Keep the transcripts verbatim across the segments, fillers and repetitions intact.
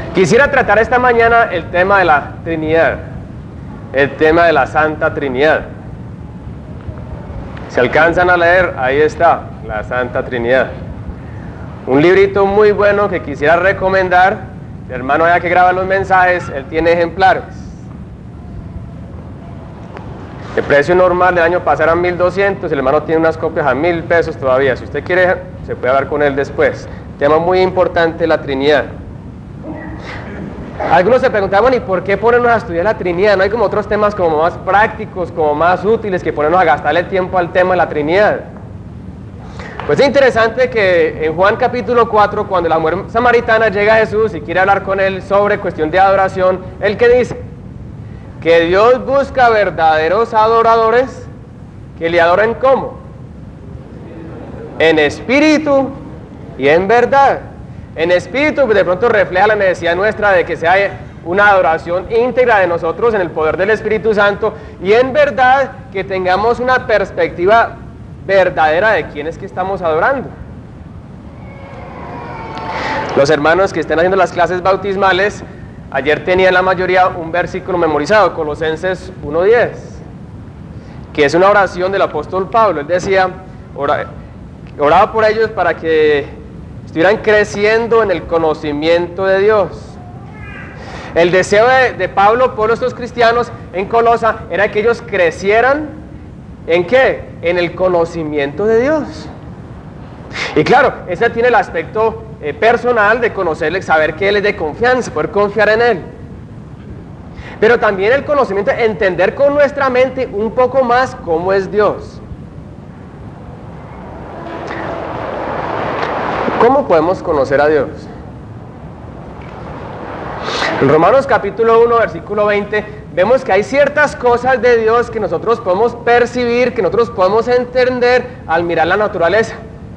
Quisiera tratar esta mañana el tema de la Trinidad, el tema de la Santa Trinidad. Si alcanzan a leer, ahí está, la Santa Trinidad. Un librito muy bueno que quisiera recomendar. El hermano allá que graba los mensajes, él tiene ejemplares. El precio normal del año pasado era mil doscientos, el hermano tiene unas copias a mil pesos todavía. Si usted quiere, se puede hablar con él después. Tema muy importante, la Trinidad. Algunos se preguntaban, ¿y por qué ponernos a estudiar la Trinidad? ¿No hay como otros temas como más prácticos, como más útiles que ponernos a gastarle tiempo al tema de la Trinidad? Pues es interesante que en Juan capítulo cuatro, cuando la mujer samaritana llega a Jesús y quiere hablar con él sobre cuestión de adoración, ¿él qué dice? Que Dios busca verdaderos adoradores que le adoren ¿cómo? En espíritu y en verdad. En espíritu de pronto refleja la necesidad nuestra de que sea una adoración íntegra de nosotros en el poder del Espíritu Santo, y en verdad que tengamos una perspectiva verdadera de quién es que estamos adorando. Los hermanos que estén haciendo las clases bautismales ayer tenían la mayoría un versículo memorizado, Colosenses uno diez, que es una oración del apóstol Pablo. Él decía, ora, oraba por ellos para que estuvieran creciendo en el conocimiento de Dios. El deseo de, de Pablo por estos cristianos en Colosa era que ellos crecieran, ¿en qué? En el conocimiento de Dios. Y claro, ese tiene el aspecto eh, personal de conocerle, saber que Él es de confianza, poder confiar en Él. Pero también el conocimiento, entender con nuestra mente un poco más cómo es Dios. ¿Cómo podemos conocer a Dios? En Romanos capítulo uno, versículo veinte, vemos que hay ciertas cosas de Dios que nosotros podemos percibir, que nosotros podemos entender al mirar la naturaleza.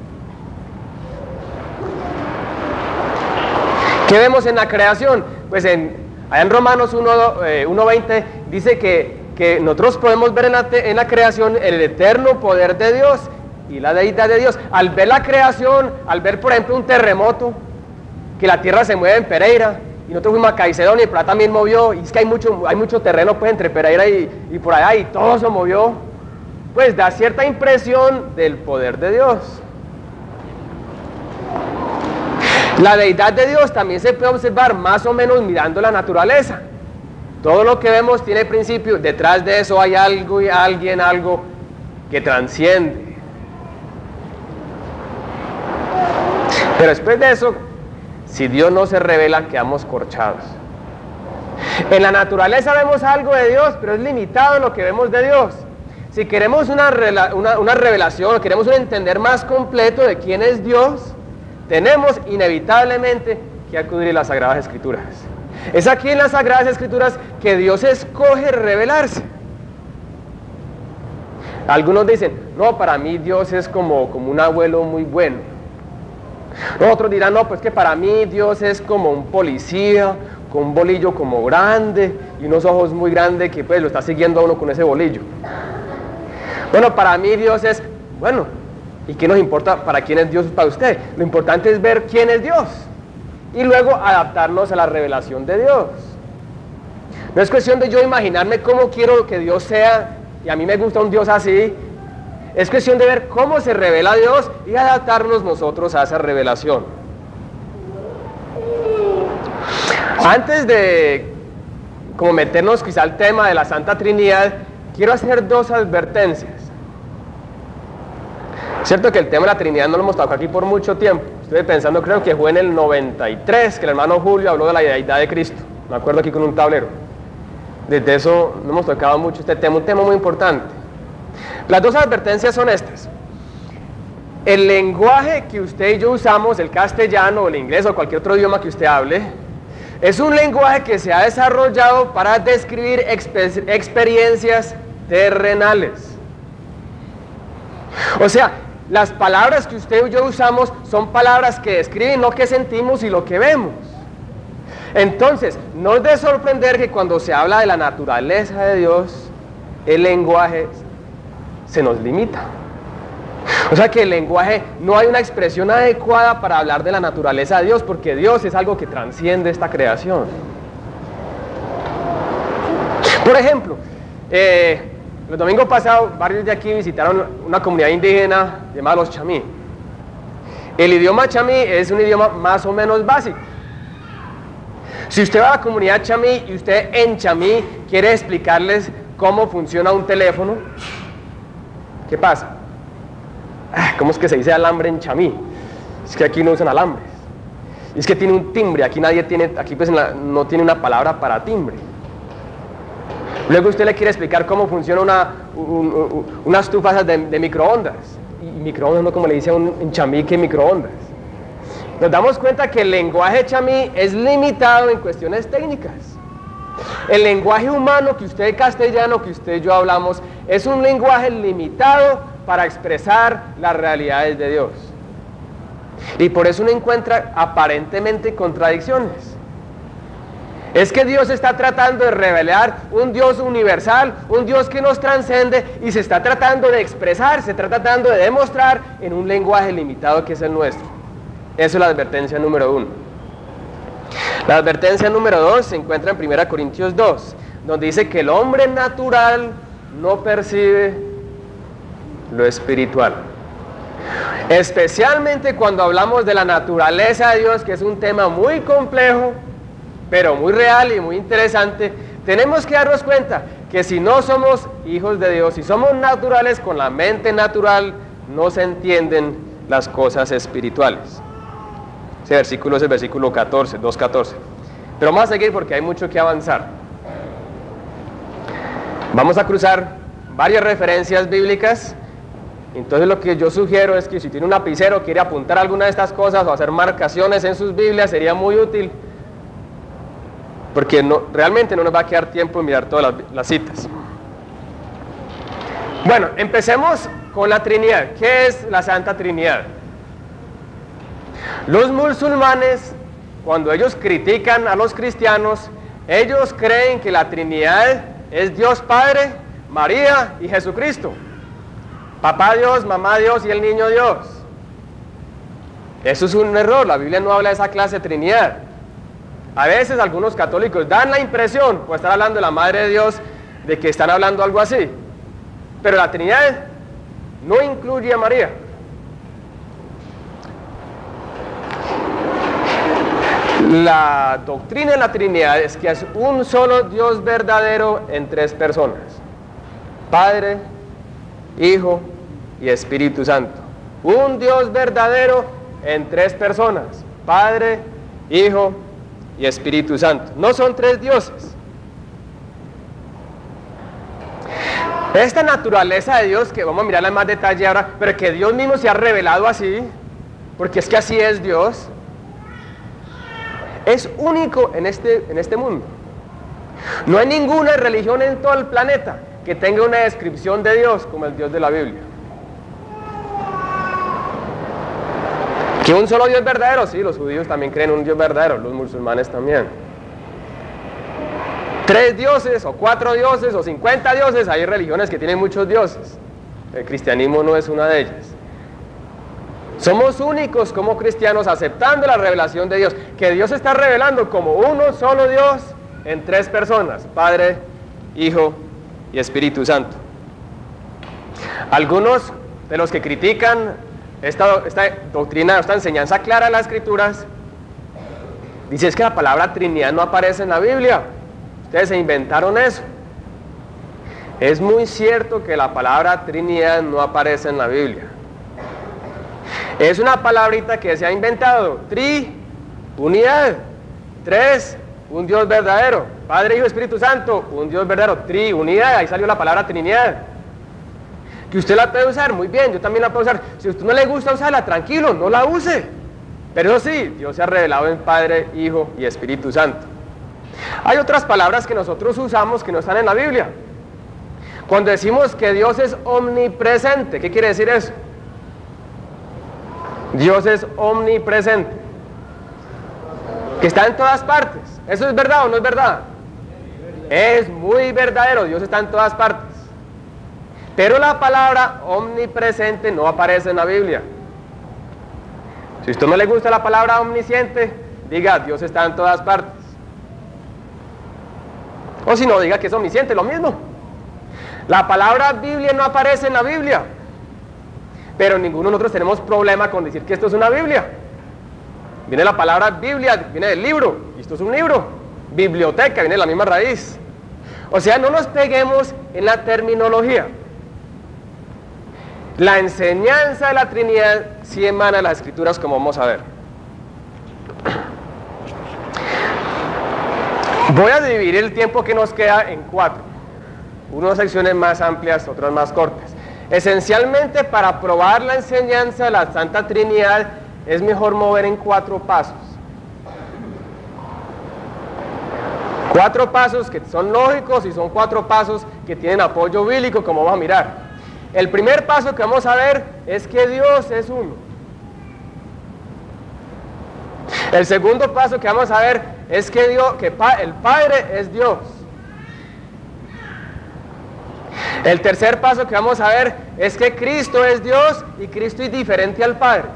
¿Qué vemos en la creación? Pues en, allá en Romanos uno veinte dice que, que nosotros podemos ver en la, en la creación el eterno poder de Dios y la deidad de Dios. Al ver la creación, al ver por ejemplo un terremoto, que la tierra se mueve en Pereira, y nosotros fuimos a Caicedonia y por allá también movió, y es que hay mucho, hay mucho terreno pues entre Pereira y, y por allá, y todo se movió, pues da cierta impresión del poder de Dios. La deidad de Dios también se puede observar más o menos mirando la naturaleza. Todo lo que vemos tiene principio, detrás de eso hay algo y alguien, algo que transciende. Pero después de eso, si Dios no se revela, quedamos corchados. En la naturaleza vemos algo de Dios, pero es limitado lo que vemos de Dios. Si queremos una, una, una revelación, o queremos un entender más completo de quién es Dios, tenemos inevitablemente que acudir a las Sagradas Escrituras. Es aquí en las Sagradas Escrituras que Dios escoge revelarse. Algunos dicen, no, para mí Dios es como, como un abuelo muy bueno. Otros dirán, no, pues que para mí Dios es como un policía, con un bolillo como grande y unos ojos muy grandes que pues lo está siguiendo a uno con ese bolillo. Bueno, para mí Dios es, bueno, ¿y qué nos importa para quién es Dios para usted? Lo importante es ver quién es Dios y luego adaptarnos a la revelación de Dios. No es cuestión de yo imaginarme cómo quiero que Dios sea y a mí me gusta un Dios así. Es cuestión de ver cómo se revela Dios y adaptarnos nosotros a esa revelación. Antes de como meternos quizá al tema de la Santa Trinidad, quiero hacer dos advertencias. Es cierto que el tema de la Trinidad no lo hemos tocado aquí por mucho tiempo. Estoy pensando, creo que fue en el noventa y tres que el hermano Julio habló de la deidad de Cristo. Me acuerdo aquí con un tablero. Desde eso no hemos tocado mucho este tema, un tema muy importante. Las dos advertencias son estas. El lenguaje que usted y yo usamos, el castellano, el inglés o cualquier otro idioma que usted hable, es un lenguaje que se ha desarrollado para describir exper- experiencias terrenales. O sea, las palabras que usted y yo usamos son palabras que describen lo que sentimos y lo que vemos. Entonces, no es de sorprender que cuando se habla de la naturaleza de Dios, el lenguaje se nos limita. O sea que el lenguaje, no hay una expresión adecuada para hablar de la naturaleza de Dios, porque Dios es algo que transciende esta creación. Por ejemplo, eh, el domingo pasado varios de aquí visitaron una comunidad indígena llamada los chamí. El idioma chamí es un idioma más o menos básico. Si usted va a la comunidad chamí y usted en chamí quiere explicarles cómo funciona un teléfono, ¿qué pasa? ¿Cómo es que se dice alambre en chamí? Es que aquí no usan alambres. Es que tiene un timbre, aquí nadie tiene, aquí pues la, no tiene una palabra para timbre. Luego usted le quiere explicar cómo funciona una, un, un, una estufa de, de microondas. Y microondas no como le dice a un en chamí que microondas. Nos damos cuenta que el lenguaje chamí es limitado en cuestiones técnicas. El lenguaje humano que usted castellano, que usted y yo hablamos, es un lenguaje limitado para expresar las realidades de Dios. Y por eso uno encuentra aparentemente contradicciones. Es que Dios está tratando de revelar un Dios universal, un Dios que nos trascende y se está tratando de expresar, se está tratando de demostrar en un lenguaje limitado que es el nuestro. Eso es la advertencia número uno. La advertencia número dos se encuentra en primera Corintios dos, donde dice que el hombre natural no percibe lo espiritual. Especialmente cuando hablamos de la naturaleza de Dios, que es un tema muy complejo, pero muy real y muy interesante, tenemos que darnos cuenta que si no somos hijos de Dios, si somos naturales con la mente natural, no se entienden las cosas espirituales. Ese versículo es el versículo catorce, dos catorce. Pero vamos a seguir porque hay mucho que avanzar. Vamos a cruzar varias referencias bíblicas. Entonces lo que yo sugiero es que si tiene un lapicero, quiere apuntar alguna de estas cosas o hacer marcaciones en sus Biblias, sería muy útil, porque no, realmente no nos va a quedar tiempo en mirar todas las, las citas. Bueno, empecemos con la Trinidad. ¿Qué es la Santa Trinidad? Los musulmanes, cuando ellos critican a los cristianos, ellos creen que la Trinidad es Dios Padre, María y Jesucristo. Papá Dios, mamá Dios y el niño Dios. Eso es un error, la Biblia no habla de esa clase de Trinidad. A veces algunos católicos dan la impresión, por estar hablando de la Madre de Dios, de que están hablando algo así. Pero la Trinidad no incluye a María. La doctrina de la Trinidad es que es un solo Dios verdadero en tres personas: Padre, Hijo y Espíritu Santo. Un Dios verdadero en tres personas: Padre, Hijo y Espíritu Santo. No son tres dioses. Esta naturaleza de Dios, que vamos a mirarla en más detalle ahora, pero que Dios mismo se ha revelado así, porque es que así es Dios, es único en este, en este mundo. No hay ninguna religión en todo el planeta que tenga una descripción de Dios como el Dios de la Biblia. ¿Que un solo Dios verdadero? Sí, los judíos también creen en un Dios verdadero, los musulmanes también. Tres dioses, o cuatro dioses, o cincuenta dioses, hay religiones que tienen muchos dioses. El cristianismo no es una de ellas. Somos únicos como cristianos aceptando la revelación de Dios, que Dios está revelando como uno solo Dios en tres personas: Padre, Hijo y Espíritu Santo. Algunos de los que critican esta, esta doctrina, esta enseñanza clara de las Escrituras, dicen es que la palabra Trinidad no aparece en la Biblia. Ustedes se inventaron eso. Es muy cierto que la palabra Trinidad no aparece en la Biblia. Es una palabrita que se ha inventado: tri, unidad; tres, un Dios verdadero; Padre, Hijo, Espíritu Santo, un Dios verdadero; tri, unidad. Ahí salió la palabra Trinidad. Que usted la puede usar, muy bien, yo también la puedo usar. Si a usted no le gusta usarla, tranquilo, no la use. Pero eso sí, Dios se ha revelado en Padre, Hijo y Espíritu Santo. Hay otras palabras que nosotros usamos que no están en la Biblia. Cuando decimos que Dios es omnipresente, ¿qué quiere decir eso? Dios es omnipresente, que está en todas partes. ¿Eso es verdad o no es verdad? Es muy verdadero, Dios está en todas partes. Pero la palabra omnipresente no aparece en la Biblia. Si a usted no le gusta la palabra omnisciente, diga, Dios está en todas partes. O si no, diga que es omnisciente, lo mismo. La palabra Biblia no aparece en la Biblia. Pero ninguno de nosotros tenemos problema con decir que esto es una Biblia. Viene la palabra Biblia, viene del libro, y esto es un libro. Biblioteca, viene de la misma raíz. O sea, no nos peguemos en la terminología. La enseñanza de la Trinidad sí emana de las Escrituras, como vamos a ver. Voy a dividir el tiempo que nos queda en cuatro. Unas secciones más amplias, otras más cortas. Esencialmente, para probar la enseñanza de la Santa Trinidad, es mejor mover en cuatro pasos. Cuatro pasos que son lógicos y son cuatro pasos que tienen apoyo bíblico, como vamos a mirar. El primer paso que vamos a ver es que Dios es uno. El segundo paso que vamos a ver es que, Dios, que pa, el Padre es Dios. El tercer paso que vamos a ver es que Cristo es Dios y Cristo es diferente al Padre.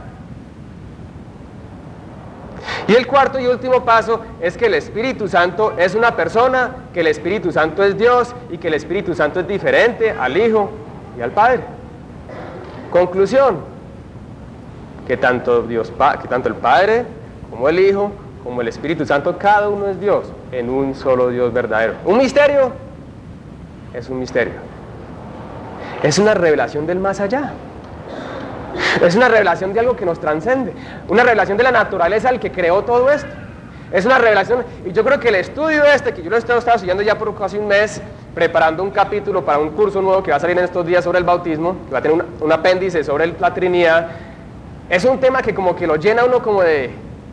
Y el cuarto y último paso es que el Espíritu Santo es una persona, que el Espíritu Santo es Dios y que el Espíritu Santo es diferente al Hijo y al Padre. Conclusión, que tanto, Dios, que tanto el Padre como el Hijo como el Espíritu Santo, cada uno es Dios en un solo Dios verdadero. ¿Un misterio? Es un misterio. Es una revelación del más allá. Es una revelación de algo que nos trascende, una revelación de la naturaleza del que creó todo esto. Es una revelación, y yo creo que el estudio este, que yo lo he estado estudiando ya por casi un mes, preparando un capítulo para un curso nuevo que va a salir en estos días sobre el bautismo, que va a tener un, un apéndice sobre el, la Trinidad, es un tema que como que lo llena uno como de,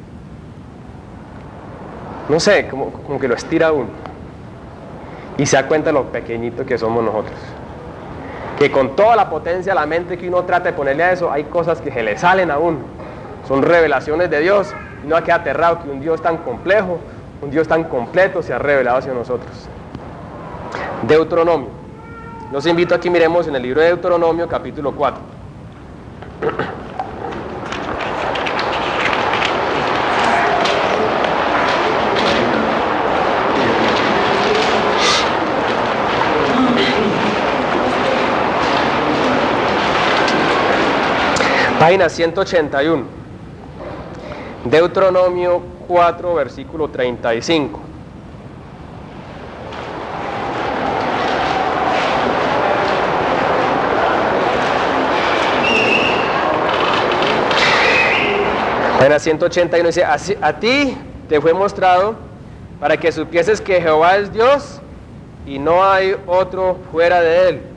no sé, como, como que lo estira uno, y se da cuenta de lo pequeñito que somos nosotros. Que con toda la potencia de la mente que uno trata de ponerle a eso, hay cosas que se le salen a uno. Son revelaciones de Dios. Y uno queda aterrado que un Dios tan complejo, un Dios tan completo se ha revelado hacia nosotros. Deuteronomio. Los invito a que miremos en el libro de Deuteronomio, capítulo cuatro. Página ciento ochenta y uno, Deuteronomio cuatro, versículo treinta y cinco. Página ciento ochenta y uno dice, así, a ti te fue mostrado para que supieses que Jehová es Dios y no hay otro fuera de él.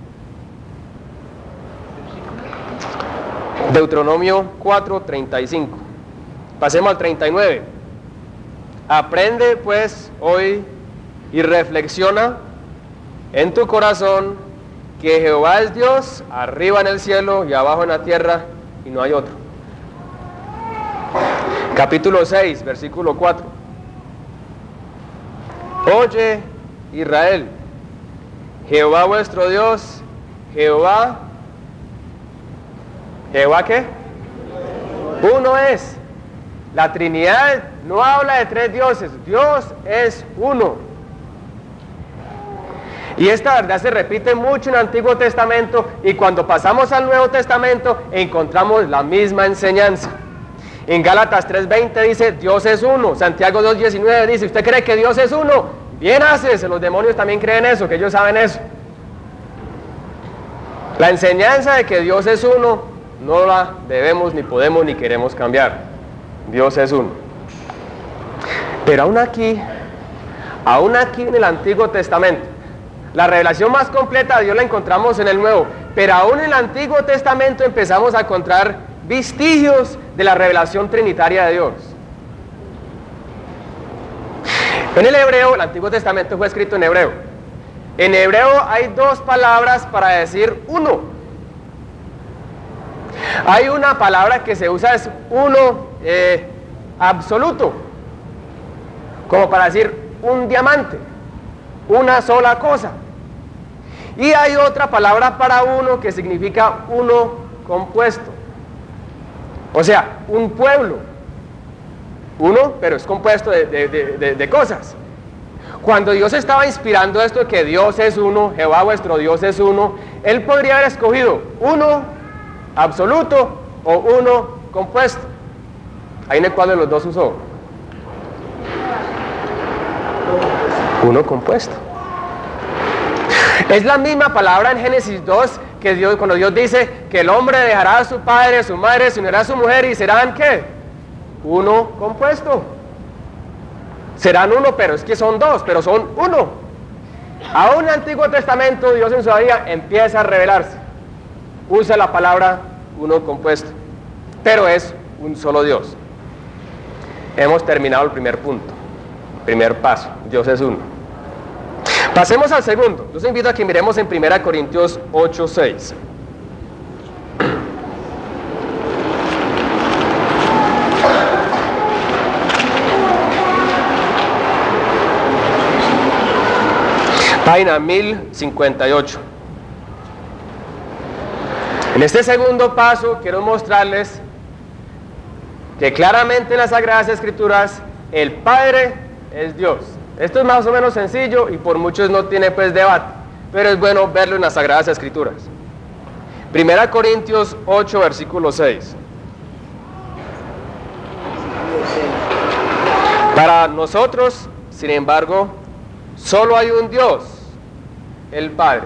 Deuteronomio cuatro, treinta y cinco. Pasemos al treinta y nueve. Aprende pues hoy y reflexiona en tu corazón que Jehová es Dios, arriba en el cielo y abajo en la tierra, y no hay otro. Capítulo seis, versículo cuatro. Oye, Israel, Jehová vuestro Dios, Jehová, ¿Jehová qué? Uno es. La Trinidad no habla de tres dioses, Dios es uno. Y esta verdad se repite mucho en el Antiguo Testamento, y cuando pasamos al Nuevo Testamento encontramos la misma enseñanza. En Gálatas tres veinte dice, Dios es uno. Santiago dos diecinueve dice, ¿usted cree que Dios es uno? Bien haces, los demonios también creen eso, que ellos saben eso. La enseñanza de que Dios es uno no la debemos, ni podemos, ni queremos cambiar. Dios es uno. Pero aún aquí, aún aquí en el Antiguo Testamento, la revelación más completa de Dios la encontramos en el Nuevo, pero aún en el Antiguo Testamento empezamos a encontrar vestigios de la revelación trinitaria de Dios. En el hebreo, el Antiguo Testamento fue escrito en hebreo. En hebreo hay dos palabras para decir uno. Hay una palabra que se usa, es uno eh, absoluto, como para decir un diamante, una sola cosa. Y hay otra palabra para uno que significa uno compuesto. O sea, un pueblo. Uno, pero es compuesto de, de, de, de cosas. Cuando Dios estaba inspirando esto de que Dios es uno, Jehová vuestro Dios es uno, Él podría haber escogido uno absoluto o uno compuesto. Ahí en el cual de los dos usó. Uno compuesto. Es la misma palabra en Génesis dos que Dios, cuando Dios dice que el hombre dejará a su padre, a su madre, se unirá a su mujer y serán ¿qué? Uno compuesto. Serán uno, pero es que son dos, pero son uno. Aún en el Antiguo Testamento Dios en su día empieza a revelarse. Usa la palabra uno compuesto, pero es un solo Dios. Hemos terminado el primer punto, primer paso, Dios es uno. Pasemos al segundo. Los invito a que miremos en primera Corintios ocho, seis. Página mil cincuenta y ocho. En este segundo paso quiero mostrarles que claramente en las Sagradas Escrituras el Padre es Dios. Esto es más o menos sencillo y por muchos no tiene pues debate, pero es bueno verlo en las Sagradas Escrituras. Primera Corintios ocho, versículo seis. Para nosotros, sin embargo, solo hay un Dios, el Padre.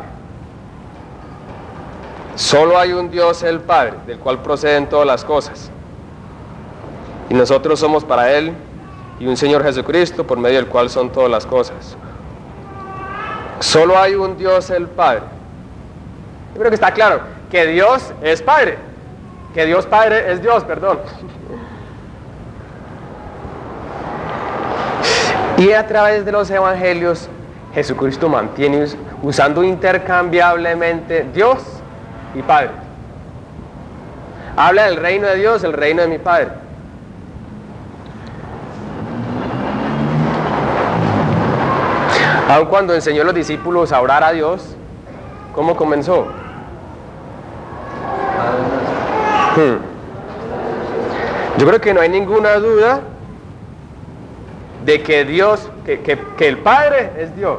Solo hay un Dios, el Padre, del cual proceden todas las cosas. Y nosotros somos para Él y un Señor Jesucristo, por medio del cual son todas las cosas. Solo hay un Dios, el Padre. Yo creo que está claro que Dios es Padre, que Dios Padre es Dios, perdón. Y a través de los evangelios, Jesucristo mantiene usando intercambiablemente Dios y Padre. Habla del reino de Dios, el reino de mi Padre. Aun cuando enseñó a los discípulos a orar a Dios, ¿cómo comenzó? Hmm. Yo creo que no hay ninguna duda de que Dios, que, que, que el Padre es Dios.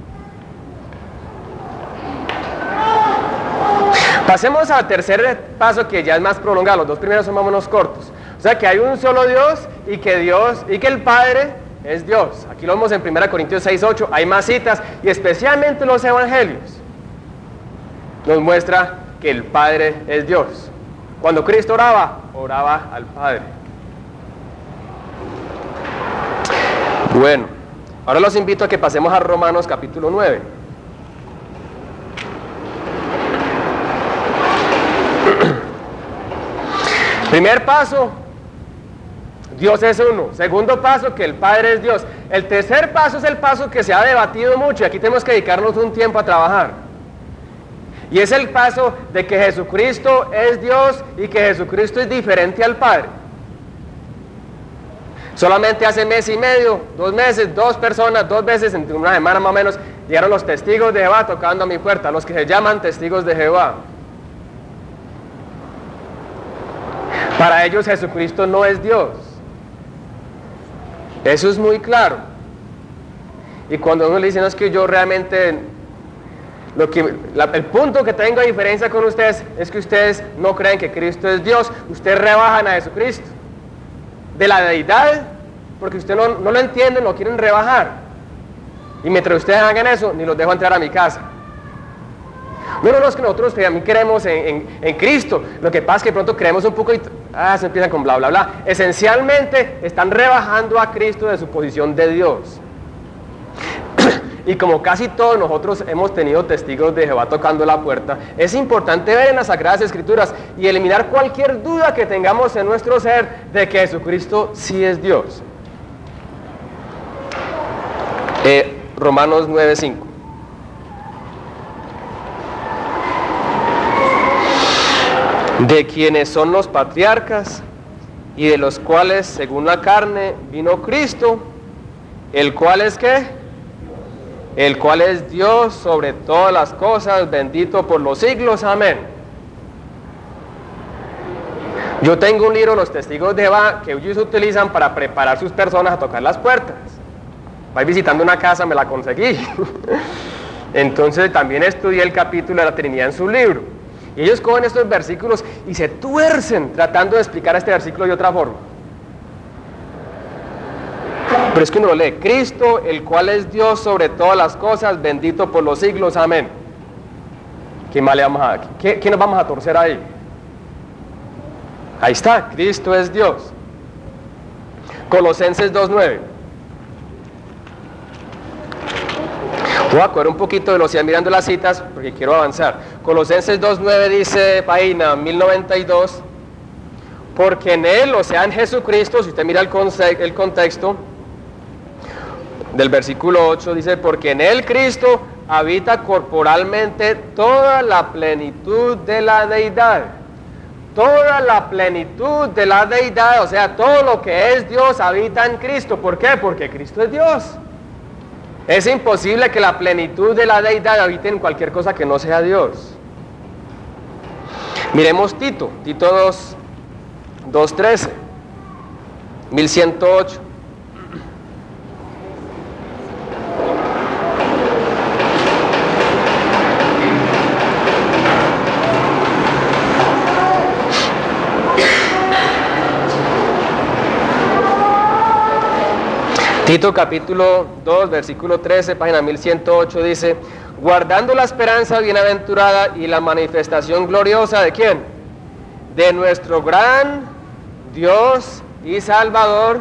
Pasemos al tercer paso, que ya es más prolongado. Los dos primeros son más o menos cortos. O sea que hay un solo Dios y que Dios y que el Padre es Dios. Aquí lo vemos en primera Corintios seis, ocho. Hay más citas y especialmente los evangelios nos muestra que el Padre es Dios. Cuando Cristo oraba, oraba al Padre. Bueno, ahora los invito a que pasemos a Romanos capítulo nueve. Primer paso, Dios es uno. Segundo paso, que el Padre es Dios. El tercer paso es el paso que se ha debatido mucho y aquí tenemos que dedicarnos un tiempo a trabajar. Y es el paso de que Jesucristo es Dios y que Jesucristo es diferente al Padre. Solamente hace mes y medio, dos meses, dos personas, dos veces en una semana más o menos, llegaron los testigos de Jehová tocando a mi puerta, los que se llaman testigos de Jehová. Para ellos Jesucristo no es Dios. Eso es muy claro. Y cuando uno le dice, no, es que yo realmente, lo que, la, el punto que tengo de diferencia con ustedes es que ustedes no creen que Cristo es Dios, ustedes rebajan a Jesucristo de la deidad, porque ustedes no, no lo entienden, lo quieren rebajar. Y mientras ustedes hagan eso, ni los dejo entrar a mi casa. No, no, no, es que nosotros también creemos en, en, en Cristo. Lo que pasa es que de pronto creemos un poco y ah, se empiezan con bla, bla, bla. Esencialmente están rebajando a Cristo de su posición de Dios. Y como casi todos nosotros hemos tenido testigos de Jehová tocando la puerta, es importante ver en las Sagradas Escrituras y eliminar cualquier duda que tengamos en nuestro ser de que Jesucristo sí es Dios. Eh, Romanos nueve, cinco. De quienes son los patriarcas y de los cuales según la carne vino Cristo, el cual es ¿qué? el cual es Dios sobre todas las cosas, bendito por los siglos, amén. Yo tengo un libro, Los Testigos de Jehová, que ellos utilizan para preparar sus personas a tocar las puertas. Voy visitando una casa, me la conseguí. Entonces también estudié el capítulo de la Trinidad en su libro. Y ellos cogen estos versículos y se tuercen tratando de explicar este versículo de otra forma. Pero es que uno lee, Cristo, el cual es Dios sobre todas las cosas, bendito por los siglos, amén. ¿Qué más le vamos a, qué, qué nos vamos a torcer ahí? Ahí está, Cristo es Dios. Colosenses dos nueve. Voy a correr un poquito de velocidad mirando las citas porque quiero avanzar. Colosenses dos nueve dice, página mil noventa y dos, porque en Él, o sea en Jesucristo, si usted mira el, conce- el contexto del versículo ocho, dice, porque en Él Cristo habita corporalmente toda la plenitud de la deidad. Toda la plenitud de la deidad, o sea, todo lo que es Dios habita en Cristo. ¿Por qué? Porque Cristo es Dios. Es imposible que la plenitud de la deidad habite en cualquier cosa que no sea Dios. Miremos Tito, Tito dos, dos trece, mil ciento ocho. Tito capítulo dos, versículo trece, página mil ciento ocho dice, guardando la esperanza bienaventurada y la manifestación gloriosa ¿de quién? De nuestro gran Dios y Salvador.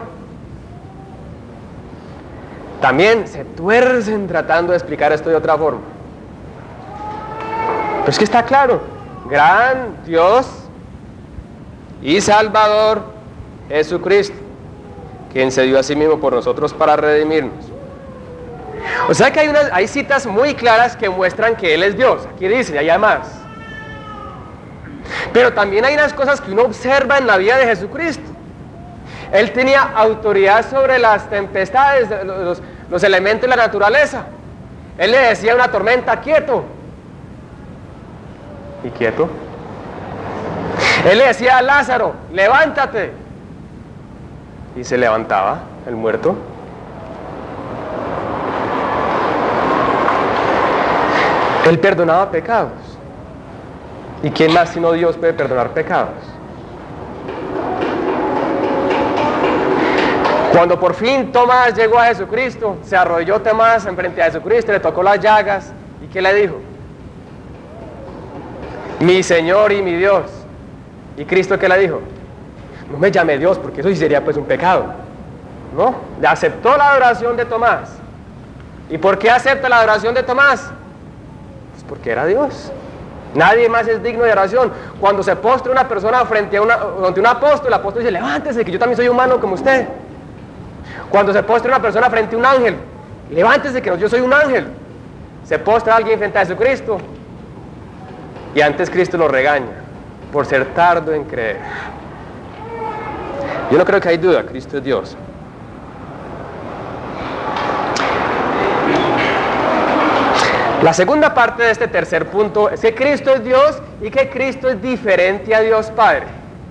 También se tuercen tratando de explicar esto de otra forma. Pero es que está claro, gran Dios y Salvador Jesucristo, quien se dio a sí mismo por nosotros para redimirnos. O sea que hay, unas, hay citas muy claras que muestran que Él es Dios. Aquí dice, y hay más. Pero también hay unas cosas que uno observa en la vida de Jesucristo. Él tenía autoridad sobre las tempestades, los, los elementos de la naturaleza. Él le decía a una tormenta, quieto. ¿Y quieto? Él le decía a Lázaro, levántate. Y se levantaba el muerto. Él perdonaba pecados. ¿Y quién más sino Dios puede perdonar pecados? Cuando por fin Tomás llegó a Jesucristo, se arrodilló Tomás enfrente a Jesucristo, le tocó las llagas. ¿Y qué le dijo? Mi Señor y mi Dios. ¿Y Cristo qué le dijo? No me llame Dios, porque eso sí sería pues un pecado, ¿no? Le aceptó la adoración de Tomás. ¿Y por qué acepta la adoración de Tomás? Pues porque era Dios. Nadie más es digno de adoración. Cuando se postra una persona frente a una, ante un apóstol, el apóstol dice, levántese, que yo también soy humano como usted. Cuando se postra una persona frente a un ángel, levántese, que yo soy un ángel. Se postra alguien frente a Jesucristo, y antes Cristo lo regaña por ser tardo en creer. Yo no creo que hay duda, Cristo es Dios. La segunda parte de este tercer punto es que Cristo es Dios y que Cristo es diferente a Dios Padre.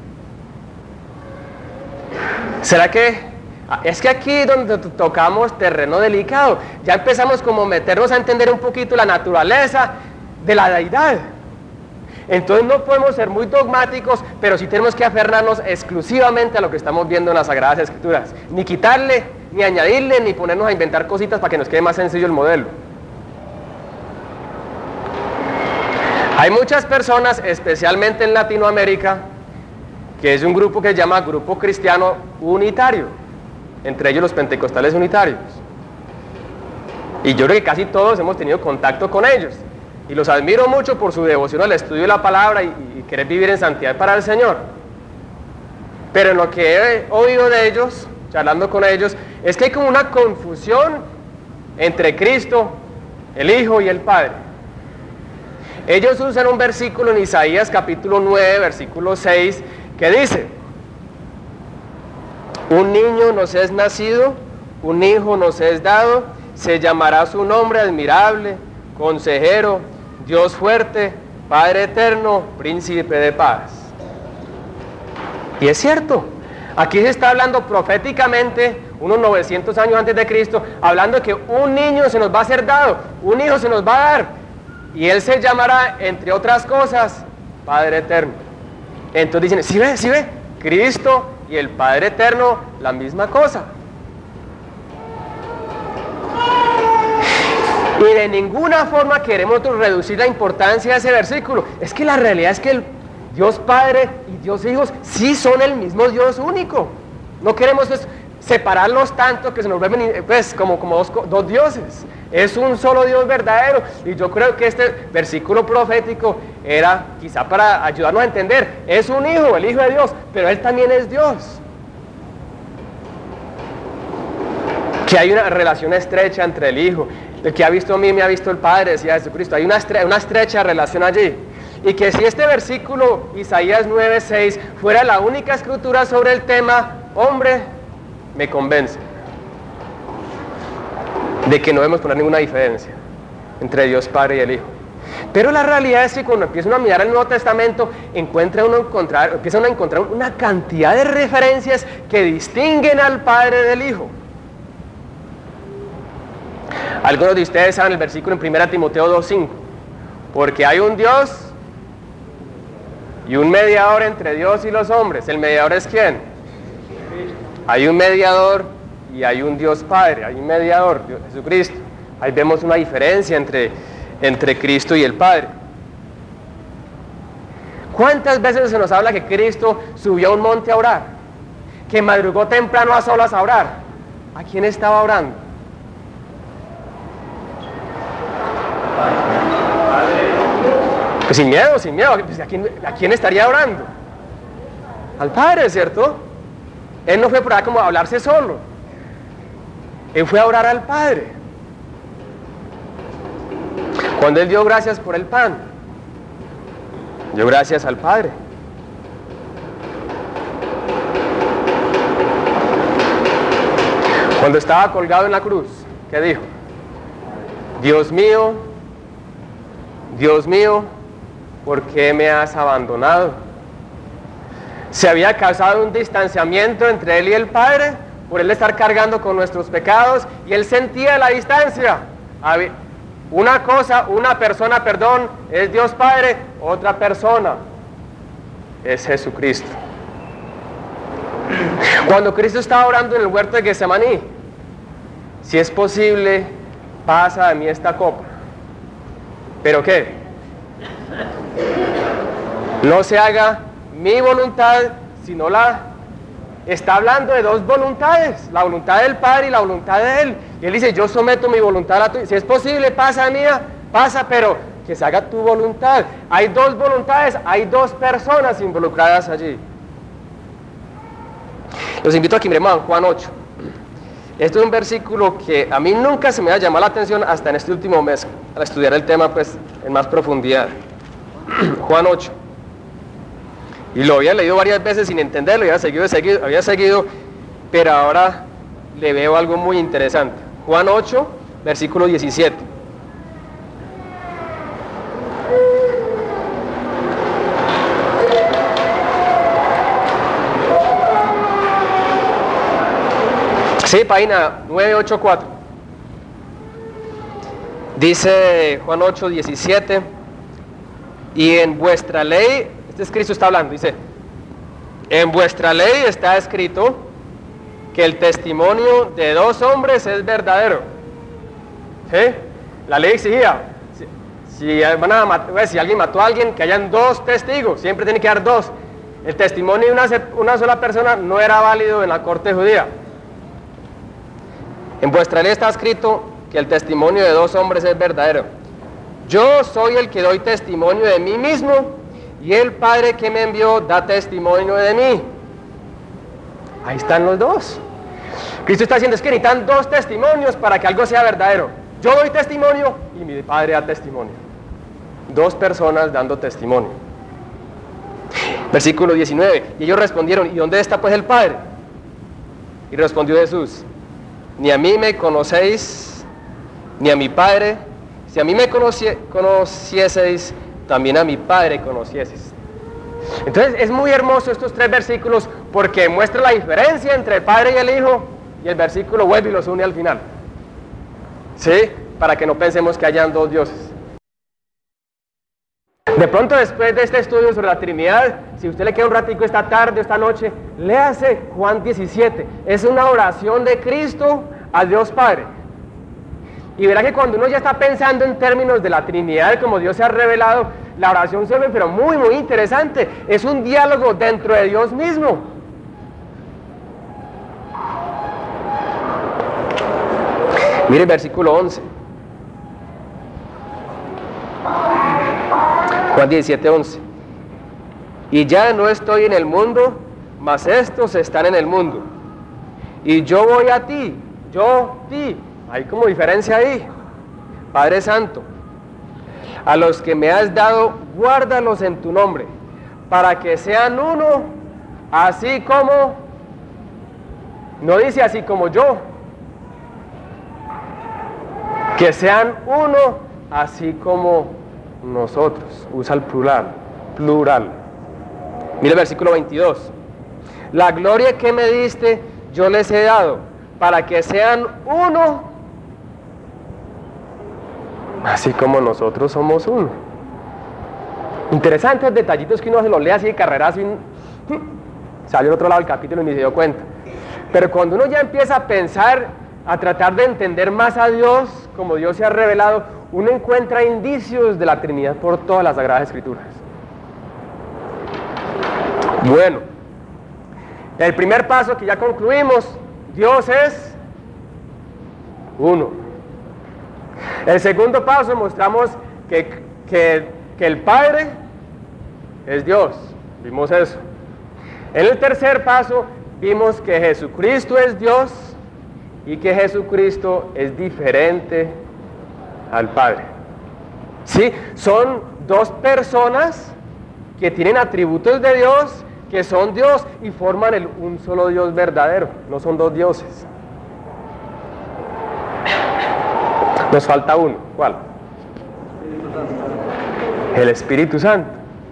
¿Será que? Es que aquí es donde tocamos terreno delicado. Ya empezamos como a meternos a entender un poquito la naturaleza de la deidad. Entonces no podemos ser muy dogmáticos, pero sí tenemos que aferrarnos exclusivamente a lo que estamos viendo en las Sagradas Escrituras. Ni quitarle, ni añadirle, ni ponernos a inventar cositas para que nos quede más sencillo el modelo. Hay muchas personas, especialmente en Latinoamérica, que es un grupo que se llama Grupo Cristiano Unitario, entre ellos los pentecostales unitarios. Y yo creo que casi todos hemos tenido contacto con ellos. Y los admiro mucho por su devoción al estudio de la palabra y, y querer vivir en santidad para el Señor. Pero en lo que he oído de ellos, charlando con ellos, es que hay como una confusión entre Cristo, el Hijo y el Padre. Ellos usan un versículo en Isaías capítulo nueve, versículo seis, que dice: un niño nos es nacido, un hijo nos es dado, se llamará su nombre admirable, consejero, Dios fuerte, Padre eterno, príncipe de paz. Y es cierto, aquí se está hablando proféticamente, unos novecientos años antes de Cristo, hablando de que un niño se nos va a ser dado, un hijo se nos va a dar, y él se llamará, entre otras cosas, Padre eterno. Entonces dicen, ¿sí ve? ¿Sí ve? Cristo y el Padre eterno, la misma cosa. Y de ninguna forma queremos reducir la importancia de ese versículo. Es que la realidad es que el Dios Padre y Dios Hijo sí son el mismo Dios único. No queremos pues, separarlos tanto que se nos vuelven pues, como, como dos, dos dioses. Es un solo Dios verdadero. Y yo creo que este versículo profético era quizá para ayudarnos a entender. Es un hijo, el Hijo de Dios, pero Él también es Dios. Que hay una relación estrecha entre el Hijo. El que ha visto a mí me ha visto el Padre, decía Jesucristo. Hay una, estre- una estrecha relación allí. Y que si este versículo, Isaías nueve seis, fuera la única escritura sobre el tema, hombre, me convence de que no debemos poner ninguna diferencia entre Dios Padre y el Hijo. Pero la realidad es que cuando empiezan a mirar el Nuevo Testamento, encuentra uno encontrar, empiezan a encontrar una cantidad de referencias que distinguen al Padre del Hijo. Algunos de ustedes saben el versículo en primera Timoteo dos cinco, porque hay un Dios y un mediador entre Dios y los hombres. ¿El mediador es quién? Hay un mediador y hay un Dios Padre, hay un mediador, Dios, Jesucristo. Ahí vemos una diferencia entre, entre Cristo y el Padre. ¿Cuántas veces se nos habla que Cristo subió a un monte a orar? Que madrugó temprano a solas a orar. ¿A quién estaba orando? Pues sin miedo, sin miedo. Pues ¿a, quién, ¿A quién estaría orando? Al Padre, ¿cierto? Él no fue por ahí como a hablarse solo. Él fue a orar al Padre. Cuando Él dio gracias por el pan, dio gracias al Padre. Cuando estaba colgado en la cruz, ¿qué dijo? Dios mío, Dios mío, ¿por qué me has abandonado? Se había causado un distanciamiento entre Él y el Padre, por Él estar cargando con nuestros pecados, y Él sentía la distancia. Una cosa, una persona, perdón, es Dios Padre, otra persona es Jesucristo. Cuando Cristo estaba orando en el huerto de Getsemaní, si es posible, pasa de mí esta copa. ¿Pero qué? No se haga mi voluntad, sino la... Está hablando de dos voluntades, la voluntad del Padre y la voluntad de Él. Y Él dice, yo someto mi voluntad a tu... Si es posible, pasa mía, pasa, pero que se haga tu voluntad. Hay dos voluntades, hay dos personas involucradas allí. Los invito a que miremos a Juan ocho. Este es un versículo que a mí nunca se me ha llamado la atención hasta en este último mes, al estudiar el tema pues en más profundidad. Juan ocho. Y lo había leído varias veces sin entenderlo, había seguido, seguido, había seguido, pero ahora le veo algo muy interesante. Juan ocho, versículo diecisiete. Sí, página nueve ochenta y cuatro. Dice Juan ocho, diecisiete. Y en vuestra ley, este es Cristo está hablando, dice, en vuestra ley está escrito que el testimonio de dos hombres es verdadero. ¿Sí? La ley exigía, si, si, van a matar, si alguien mató a alguien, que hayan dos testigos, siempre tiene que haber dos. El testimonio de una, una sola persona no era válido en la corte judía. En vuestra ley está escrito que el testimonio de dos hombres es verdadero. Yo soy el que doy testimonio de mí mismo, y el Padre que me envió da testimonio de mí. Ahí están los dos. Cristo está diciendo, es que necesitan dos testimonios para que algo sea verdadero. Yo doy testimonio y mi Padre da testimonio. Dos personas dando testimonio. Versículo diecinueve. Y ellos respondieron, ¿y dónde está pues el Padre? Y respondió Jesús, ni a mí me conocéis, ni a mi Padre. Si a mí me conocie, conocieseis, también a mi Padre conocieseis. Entonces es muy hermoso estos tres versículos porque muestra la diferencia entre el Padre y el Hijo, y el versículo vuelve y los une al final. ¿Sí? Para que no pensemos que hayan dos dioses. De pronto, después de este estudio sobre la Trinidad, si usted le queda un ratico esta tarde, esta noche, léase Juan diecisiete. Es una oración de Cristo a Dios Padre. Y verá que cuando uno ya está pensando en términos de la Trinidad, como Dios se ha revelado, la oración se ve pero muy, muy interesante. Es un diálogo dentro de Dios mismo. Mire el versículo once. Juan diecisiete, once. Y ya no estoy en el mundo, mas estos están en el mundo. Y yo voy a ti, yo, ti. Hay como diferencia ahí. Padre Santo, a los que me has dado, guárdalos en tu nombre, para que sean uno, así como, no dice así como yo, que sean uno, así como nosotros. Usa el plural, plural. Mira el versículo veintidós. La gloria que me diste, yo les he dado, para que sean uno, así como nosotros somos uno. Interesantes detallitos que uno se los lee así de carrerazo y salió al otro lado del capítulo y ni se dio cuenta. Pero cuando uno ya empieza a pensar, a tratar de entender más a Dios, como Dios se ha revelado, uno encuentra indicios de la Trinidad por todas las Sagradas Escrituras. Bueno, el primer paso que ya concluimos, Dios es uno. El segundo paso mostramos que, que, que el Padre es Dios, vimos eso. En el tercer paso vimos que Jesucristo es Dios y que Jesucristo es diferente al Padre. Sí, son dos personas que tienen atributos de Dios, que son Dios y forman el, un solo Dios verdadero, no son dos dioses. Nos falta uno, ¿cuál? El Espíritu Santo.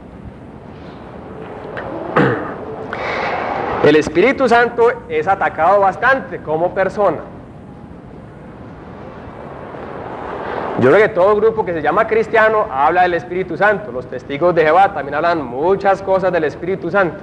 El Espíritu Santo es atacado bastante como persona. Yo creo que todo grupo que se llama cristiano habla del Espíritu Santo. Los testigos de Jehová también hablan muchas cosas del Espíritu Santo.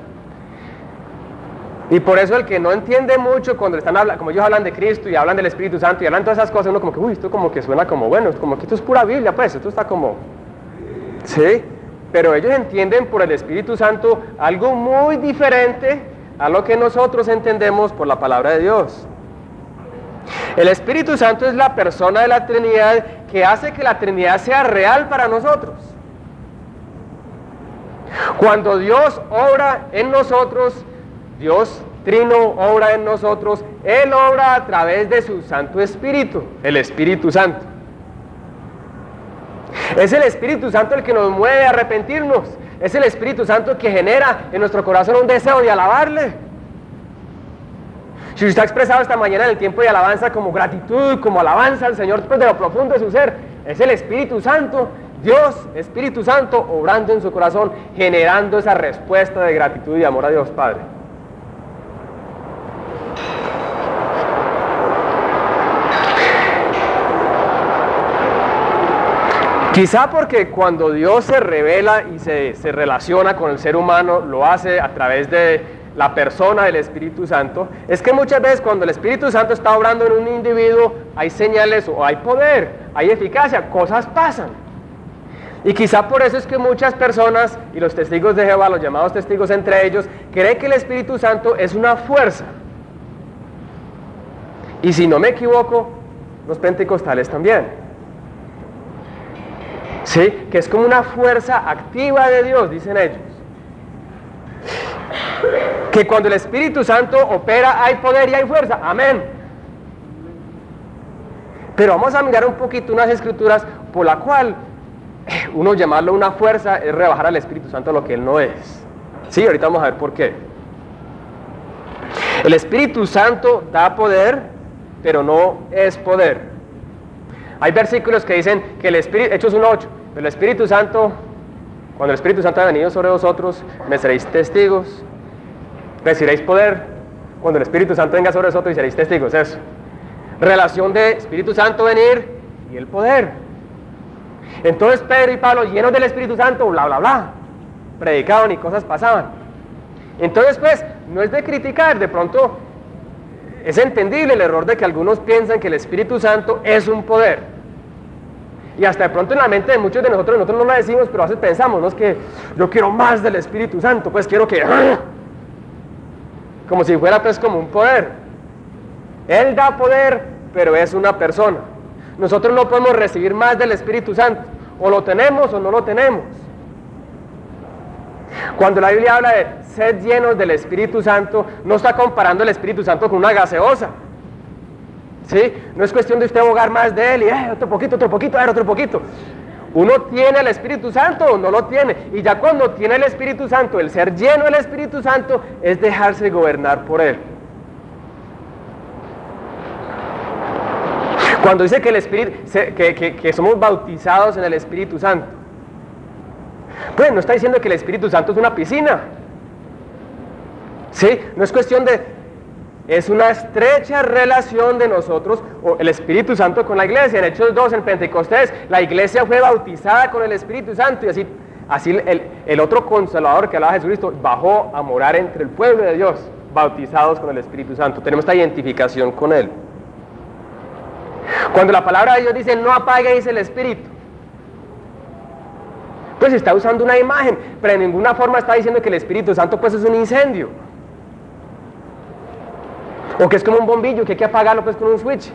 Y por eso el que no entiende mucho cuando están hablando, como ellos hablan de Cristo y hablan del Espíritu Santo y hablan todas esas cosas, uno como que, uy, esto como que suena como bueno, como que esto es pura Biblia, pues, esto está como, sí, pero ellos entienden por el Espíritu Santo algo muy diferente a lo que nosotros entendemos por la palabra de Dios. El Espíritu Santo es la persona de la Trinidad que hace que la Trinidad sea real para nosotros. Cuando Dios obra en nosotros, Dios Trino obra en nosotros, Él obra a través de su Santo Espíritu, el Espíritu Santo. Es el Espíritu Santo el que nos mueve a arrepentirnos, es el Espíritu Santo que genera en nuestro corazón un deseo de alabarle. Si usted ha expresado esta mañana en el tiempo de alabanza como gratitud, como alabanza al Señor pues de lo profundo de su ser, es el Espíritu Santo, Dios, Espíritu Santo, obrando en su corazón, generando esa respuesta de gratitud y amor a Dios Padre. Quizá porque cuando Dios se revela y se, se relaciona con el ser humano, lo hace a través de la persona del Espíritu Santo, es que muchas veces cuando el Espíritu Santo está obrando en un individuo, hay señales o hay poder, hay eficacia, cosas pasan. Y quizá por eso es que muchas personas, y los testigos de Jehová, los llamados testigos entre ellos, creen que el Espíritu Santo es una fuerza. Y si no me equivoco, los pentecostales también. Sí, que es como una fuerza activa de Dios, dicen ellos. Que cuando el Espíritu Santo opera hay poder y hay fuerza, amén. Pero vamos a mirar un poquito unas escrituras por la cual uno llamarlo una fuerza es rebajar al Espíritu Santo a lo que Él no es. Sí, ahorita vamos a ver por qué. El Espíritu Santo da poder, pero no es poder. Hay versículos que dicen que el Espíritu, Hechos uno ocho, pero el Espíritu Santo, cuando el Espíritu Santo ha venido sobre vosotros, me seréis testigos, recibiréis poder, cuando el Espíritu Santo venga sobre vosotros y seréis testigos, eso. Relación de Espíritu Santo venir y el poder. Entonces Pedro y Pablo, llenos del Espíritu Santo, bla, bla, bla, predicaban y cosas pasaban. Entonces, pues, no es de criticar, de pronto es entendible el error de que algunos piensan que el Espíritu Santo es un poder. Y hasta de pronto en la mente de muchos de nosotros, nosotros no lo decimos, pero a veces pensamos, no es que yo quiero más del Espíritu Santo, pues quiero que... como si fuera pues como un poder. Él da poder, pero es una persona. Nosotros no podemos recibir más del Espíritu Santo, o lo tenemos o no lo tenemos. Cuando la Biblia habla de sed llenos del Espíritu Santo, no está comparando el Espíritu Santo con una gaseosa, ¿sí? No es cuestión de usted ahogar más de él y eh, otro poquito, otro poquito, a ver, otro poquito. Uno tiene el Espíritu Santo o no lo tiene, y ya cuando tiene el Espíritu Santo, el ser lleno del Espíritu Santo es dejarse gobernar por él. Cuando dice que, el Espíritu, que, que, que somos bautizados en el Espíritu Santo, pues no está diciendo que el Espíritu Santo es una piscina, ¿sí? No es cuestión de... es una estrecha relación de nosotros, o el Espíritu Santo con la iglesia. En Hechos dos, en Pentecostés, la iglesia fue bautizada con el Espíritu Santo, y así, así el, el otro Consolador que hablaba Jesucristo bajó a morar entre el pueblo de Dios, bautizados con el Espíritu Santo. Tenemos esta identificación con Él. Cuando la palabra de Dios dice no apaguéis el Espíritu, pues está usando una imagen, pero en ninguna forma está diciendo que el Espíritu Santo pues es un incendio, o que es como un bombillo que hay que apagarlo pues con un switch.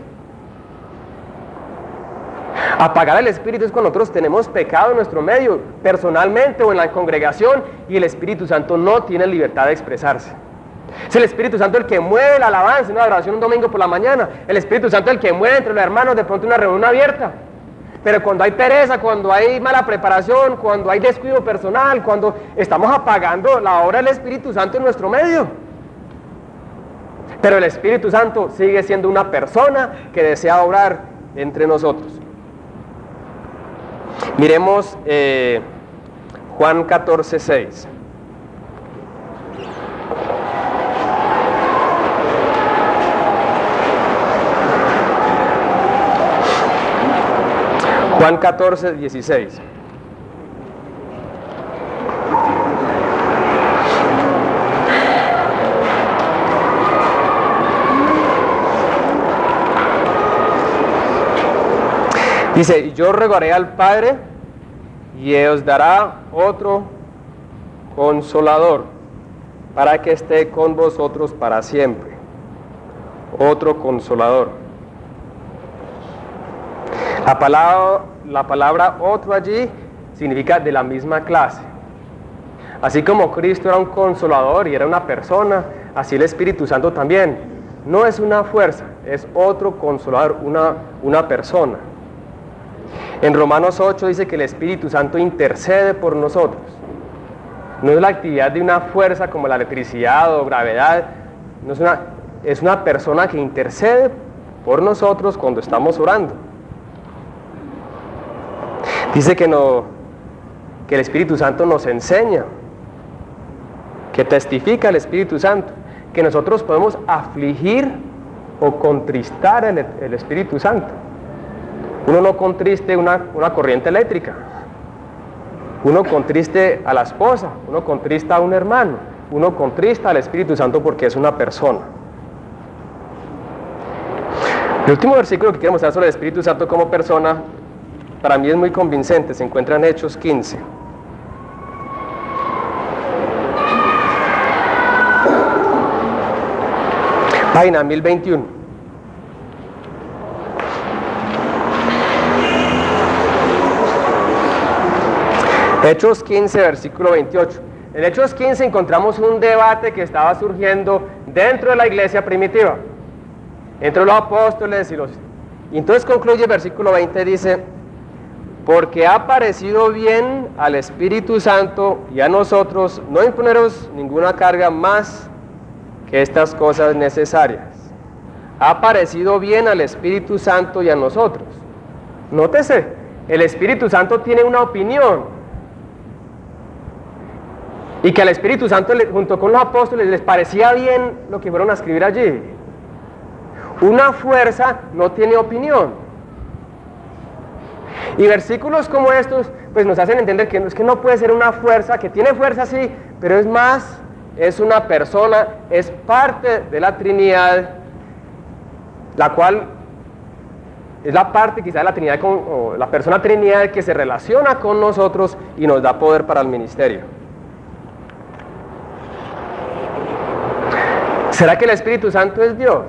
Apagar el Espíritu es cuando nosotros tenemos pecado en nuestro medio, personalmente o en la congregación, y el Espíritu Santo no tiene libertad de expresarse. Es el Espíritu Santo el que mueve la alabanza, una adoración un domingo por la mañana. El Espíritu Santo el que mueve entre los hermanos de pronto una reunión abierta. Pero cuando hay pereza, cuando hay mala preparación, cuando hay descuido personal, cuando estamos apagando la obra del Espíritu Santo en nuestro medio. Pero el Espíritu Santo sigue siendo una persona que desea obrar entre nosotros. Miremos eh, Juan catorce, seis. Juan catorce, dieciséis. Dice, yo rogaré al Padre y Él os dará otro consolador para que esté con vosotros para siempre. Otro consolador. La palabra, la palabra otro allí significa de la misma clase. Así como Cristo era un consolador y era una persona, así el Espíritu Santo también. No es una fuerza, es otro consolador, una, una persona. En Romanos ocho dice que el Espíritu Santo intercede por nosotros. No es la actividad de una fuerza como la electricidad o gravedad, no es una, es una persona que intercede por nosotros cuando estamos orando. Dice que, no, que el Espíritu Santo nos enseña, que testifica el Espíritu Santo, que nosotros podemos afligir o contristar el, el Espíritu Santo. Uno no contriste una, una corriente eléctrica, uno contriste a la esposa, uno contrista a un hermano, uno contrista al Espíritu Santo porque es una persona. El último versículo que quiero mostrar sobre el Espíritu Santo como persona, para mí es muy convincente, se encuentra en Hechos quince. Página mil veintiuno. Hechos quince, versículo veintiocho. En Hechos quince encontramos un debate que estaba surgiendo dentro de la iglesia primitiva, entre los apóstoles y los... Y entonces concluye el versículo veinte, dice, porque ha parecido bien al Espíritu Santo y a nosotros no imponeros ninguna carga más que estas cosas necesarias. Ha parecido bien al Espíritu Santo y a nosotros Nótese, el Espíritu Santo tiene una opinión. Y que al Espíritu Santo, junto con los apóstoles, les parecía bien lo que fueron a escribir allí. Una fuerza no tiene opinión. Y versículos como estos, pues nos hacen entender que no, es que no puede ser una fuerza, que tiene fuerza sí, pero es más, es una persona, es parte de la Trinidad, la cual es la parte quizá de la Trinidad, con, o la persona Trinidad que se relaciona con nosotros y nos da poder para el ministerio. ¿Será que el Espíritu Santo es Dios?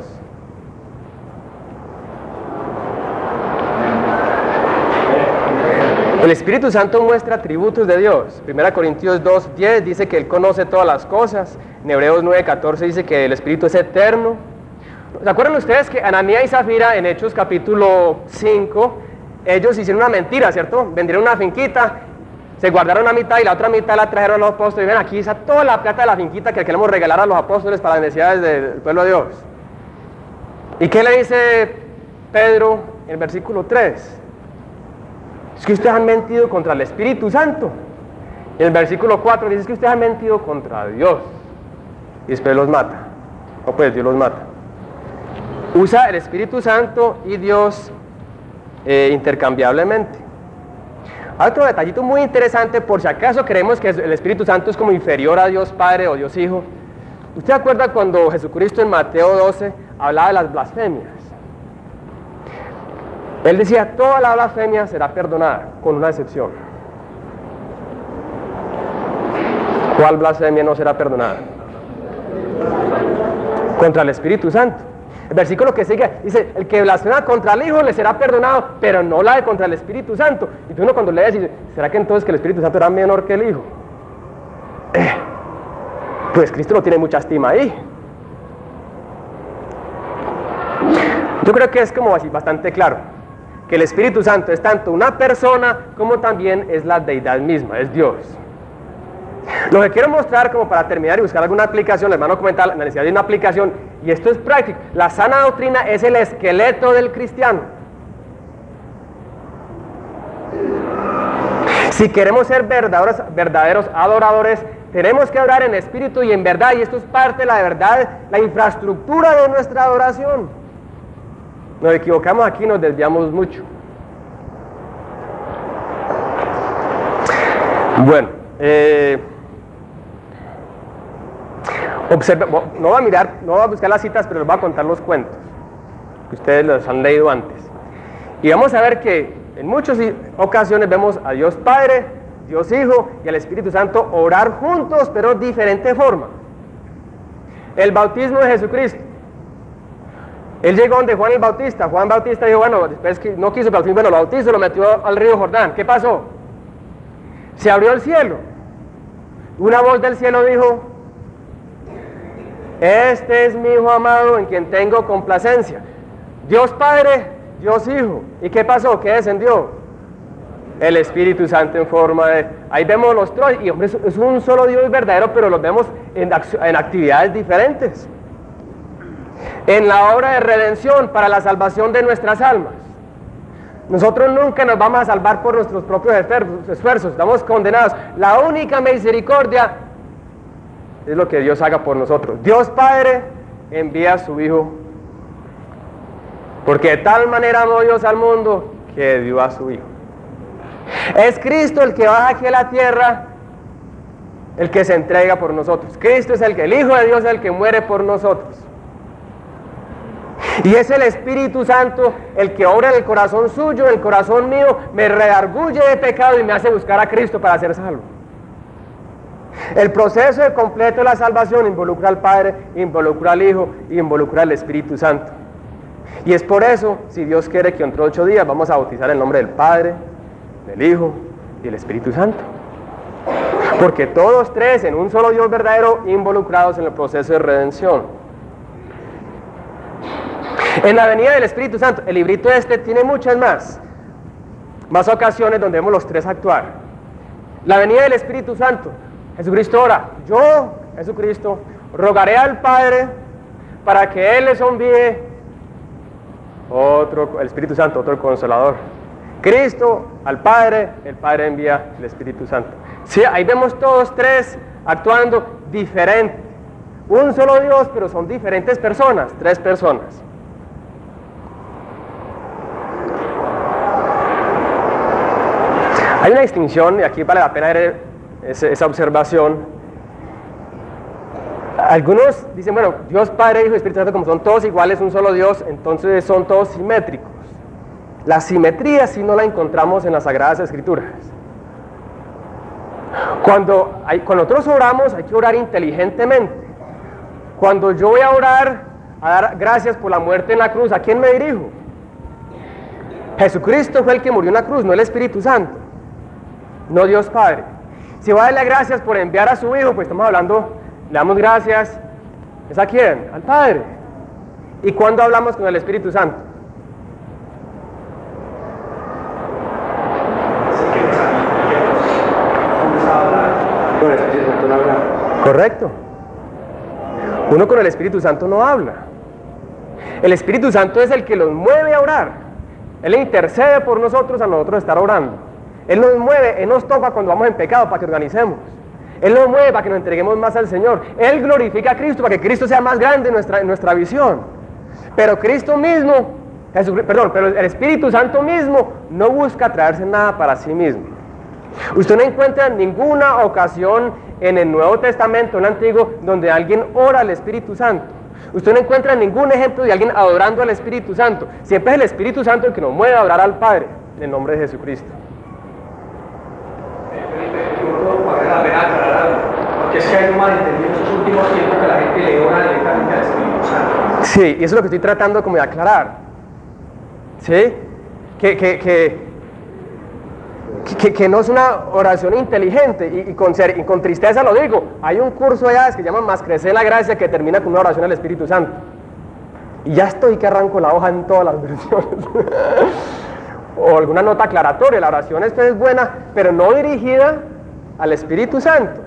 El Espíritu Santo muestra atributos de Dios. Primera Corintios dos, diez dice que Él conoce todas las cosas. En Hebreos nueve, catorce dice que el Espíritu es eterno. ¿Se acuerdan ustedes que Ananías y Zafira en Hechos capítulo cinco, ellos hicieron una mentira, ¿cierto? Vendieron una finquita, se guardaron la mitad y la otra mitad la trajeron a los apóstoles. Y ven, aquí está toda la plata de la finquita que queremos regalar a los apóstoles para las necesidades del pueblo de Dios. ¿Y qué le dice Pedro en el versículo tres? Es que ustedes han mentido contra el Espíritu Santo. Y en el versículo cuatro dice que ustedes han mentido contra Dios. Y después los mata. O pues Dios los mata. Usa el Espíritu Santo y Dios eh, intercambiablemente. Hay otro detallito muy interesante, por si acaso creemos que el Espíritu Santo es como inferior a Dios Padre o Dios Hijo. ¿Usted acuerda cuando Jesucristo en Mateo doce hablaba de las blasfemias? Él decía, toda la blasfemia será perdonada, con una excepción. ¿Cuál blasfemia no será perdonada? Contra el Espíritu Santo. El versículo que sigue dice, el que blasfema contra el Hijo le será perdonado, pero no la de contra el Espíritu Santo. Y uno cuando lee dice, ¿será que entonces que el Espíritu Santo era menor que el Hijo? Eh, pues Cristo no tiene mucha estima ahí. Yo creo que es como así bastante claro, que el Espíritu Santo es tanto una persona como también es la deidad misma, es Dios. Lo que quiero mostrar, como para terminar y buscar alguna aplicación, el hermano comenta la necesidad de una aplicación, y esto es práctico. La sana doctrina es el esqueleto del cristiano. Si queremos ser verdaderos, verdaderos adoradores, tenemos que adorar en espíritu y en verdad, y esto es parte de la verdad, la infraestructura de nuestra adoración. Nos equivocamos aquí, nos desviamos mucho. Bueno, eh, observe, no voy a mirar, no voy a buscar las citas, pero les voy a contar los cuentos que ustedes los han leído antes. Y vamos a ver que en muchas ocasiones vemos a Dios Padre, Dios Hijo y al Espíritu Santo orar juntos, pero de diferente forma. El bautismo de Jesucristo. Él llegó donde Juan el Bautista. Juan Bautista dijo, bueno, después que no quiso, pero al fin, bueno, lo bautizó, lo metió al río Jordán. ¿Qué pasó? Se abrió el cielo. Una voz del cielo dijo, este es mi Hijo amado en quien tengo complacencia. Dios Padre, Dios Hijo. ¿Y qué pasó? ¿Qué descendió? El Espíritu Santo en forma de... Ahí vemos los tres, y hombre, es un solo Dios verdadero, pero los vemos en, en actividades diferentes. En la obra de redención para la salvación de nuestras almas. Nosotros nunca nos vamos a salvar por nuestros propios esfuerzos, estamos condenados. La única misericordia es lo que Dios haga por nosotros. Dios Padre envía a su Hijo, porque de tal manera amó Dios al mundo que dio a su Hijo. Es Cristo el que baja aquí a la tierra, el que se entrega por nosotros. Cristo es el que, el Hijo de Dios es el que muere por nosotros. Y es el Espíritu Santo el que obra en el corazón suyo, en el corazón mío, me redarguye de pecado y me hace buscar a Cristo para ser salvo. El proceso de completo de la salvación involucra al Padre, involucra al Hijo y involucra al Espíritu Santo. Y es por eso, si Dios quiere, que entre ocho días vamos a bautizar en nombre del Padre, del Hijo y del Espíritu Santo. Porque todos tres en un solo Dios verdadero involucrados en el proceso de redención. En la venida del Espíritu Santo, el librito este tiene muchas más, más ocasiones donde vemos los tres actuar. La venida del Espíritu Santo, Jesucristo ora, yo, Jesucristo, rogaré al Padre para que Él les envíe otro, el Espíritu Santo, otro consolador. Cristo al Padre, el Padre envía el Espíritu Santo. Sí, ahí vemos todos tres actuando diferente. Un solo Dios, pero son diferentes personas, tres personas. Hay una distinción, y aquí vale la pena ver esa observación. Algunos dicen, bueno, Dios Padre, Hijo y Espíritu Santo, como son todos iguales, un solo Dios, entonces son todos simétricos. La simetría sí no la encontramos en las Sagradas Escrituras. Cuando, hay, cuando nosotros oramos, hay que orar inteligentemente. Cuando yo voy a orar, a dar gracias por la muerte en la cruz, ¿a quién me dirijo? Jesucristo fue el que murió en la cruz, no el Espíritu Santo, no Dios Padre. Si voy a darle gracias por enviar a su Hijo, pues estamos hablando, le damos gracias, ¿es a quién? Al Padre. ¿Y cuándo hablamos con el Espíritu Santo? Con el Espíritu Santo no habla. Correcto. Uno con el Espíritu Santo no habla. El Espíritu Santo es el que los mueve a orar. Él intercede por nosotros a nosotros estar orando. Él nos mueve, Él nos toca cuando vamos en pecado para que organicemos. Él nos mueve para que nos entreguemos más al Señor. Él glorifica a Cristo para que Cristo sea más grande en nuestra, en nuestra visión. Pero Cristo mismo, Jesús, perdón, pero el Espíritu Santo mismo no busca traerse nada para sí mismo. Usted no encuentra ninguna ocasión en el Nuevo Testamento, en el Antiguo, donde alguien ora al Espíritu Santo. Usted no encuentra ningún ejemplo de alguien adorando al Espíritu Santo. Siempre es el Espíritu Santo el que nos mueve a adorar al Padre, en el nombre de Jesucristo. Vale la pena aclarar algo, porque es que hay un malentendido en estos últimos tiempos que la gente le ora directamente al Espíritu Santo. Sí, y eso es lo que estoy tratando como de aclarar. ¿Sí? Que, que, que, que, que no es una oración inteligente, y, y, con ser, y con tristeza lo digo. Hay un curso allá que se llama Más Crecer en la Gracia, que termina con una oración al Espíritu Santo. Y ya estoy que arranco la hoja en todas las versiones. O alguna nota aclaratoria. La oración esta es buena, pero no dirigida al Espíritu Santo.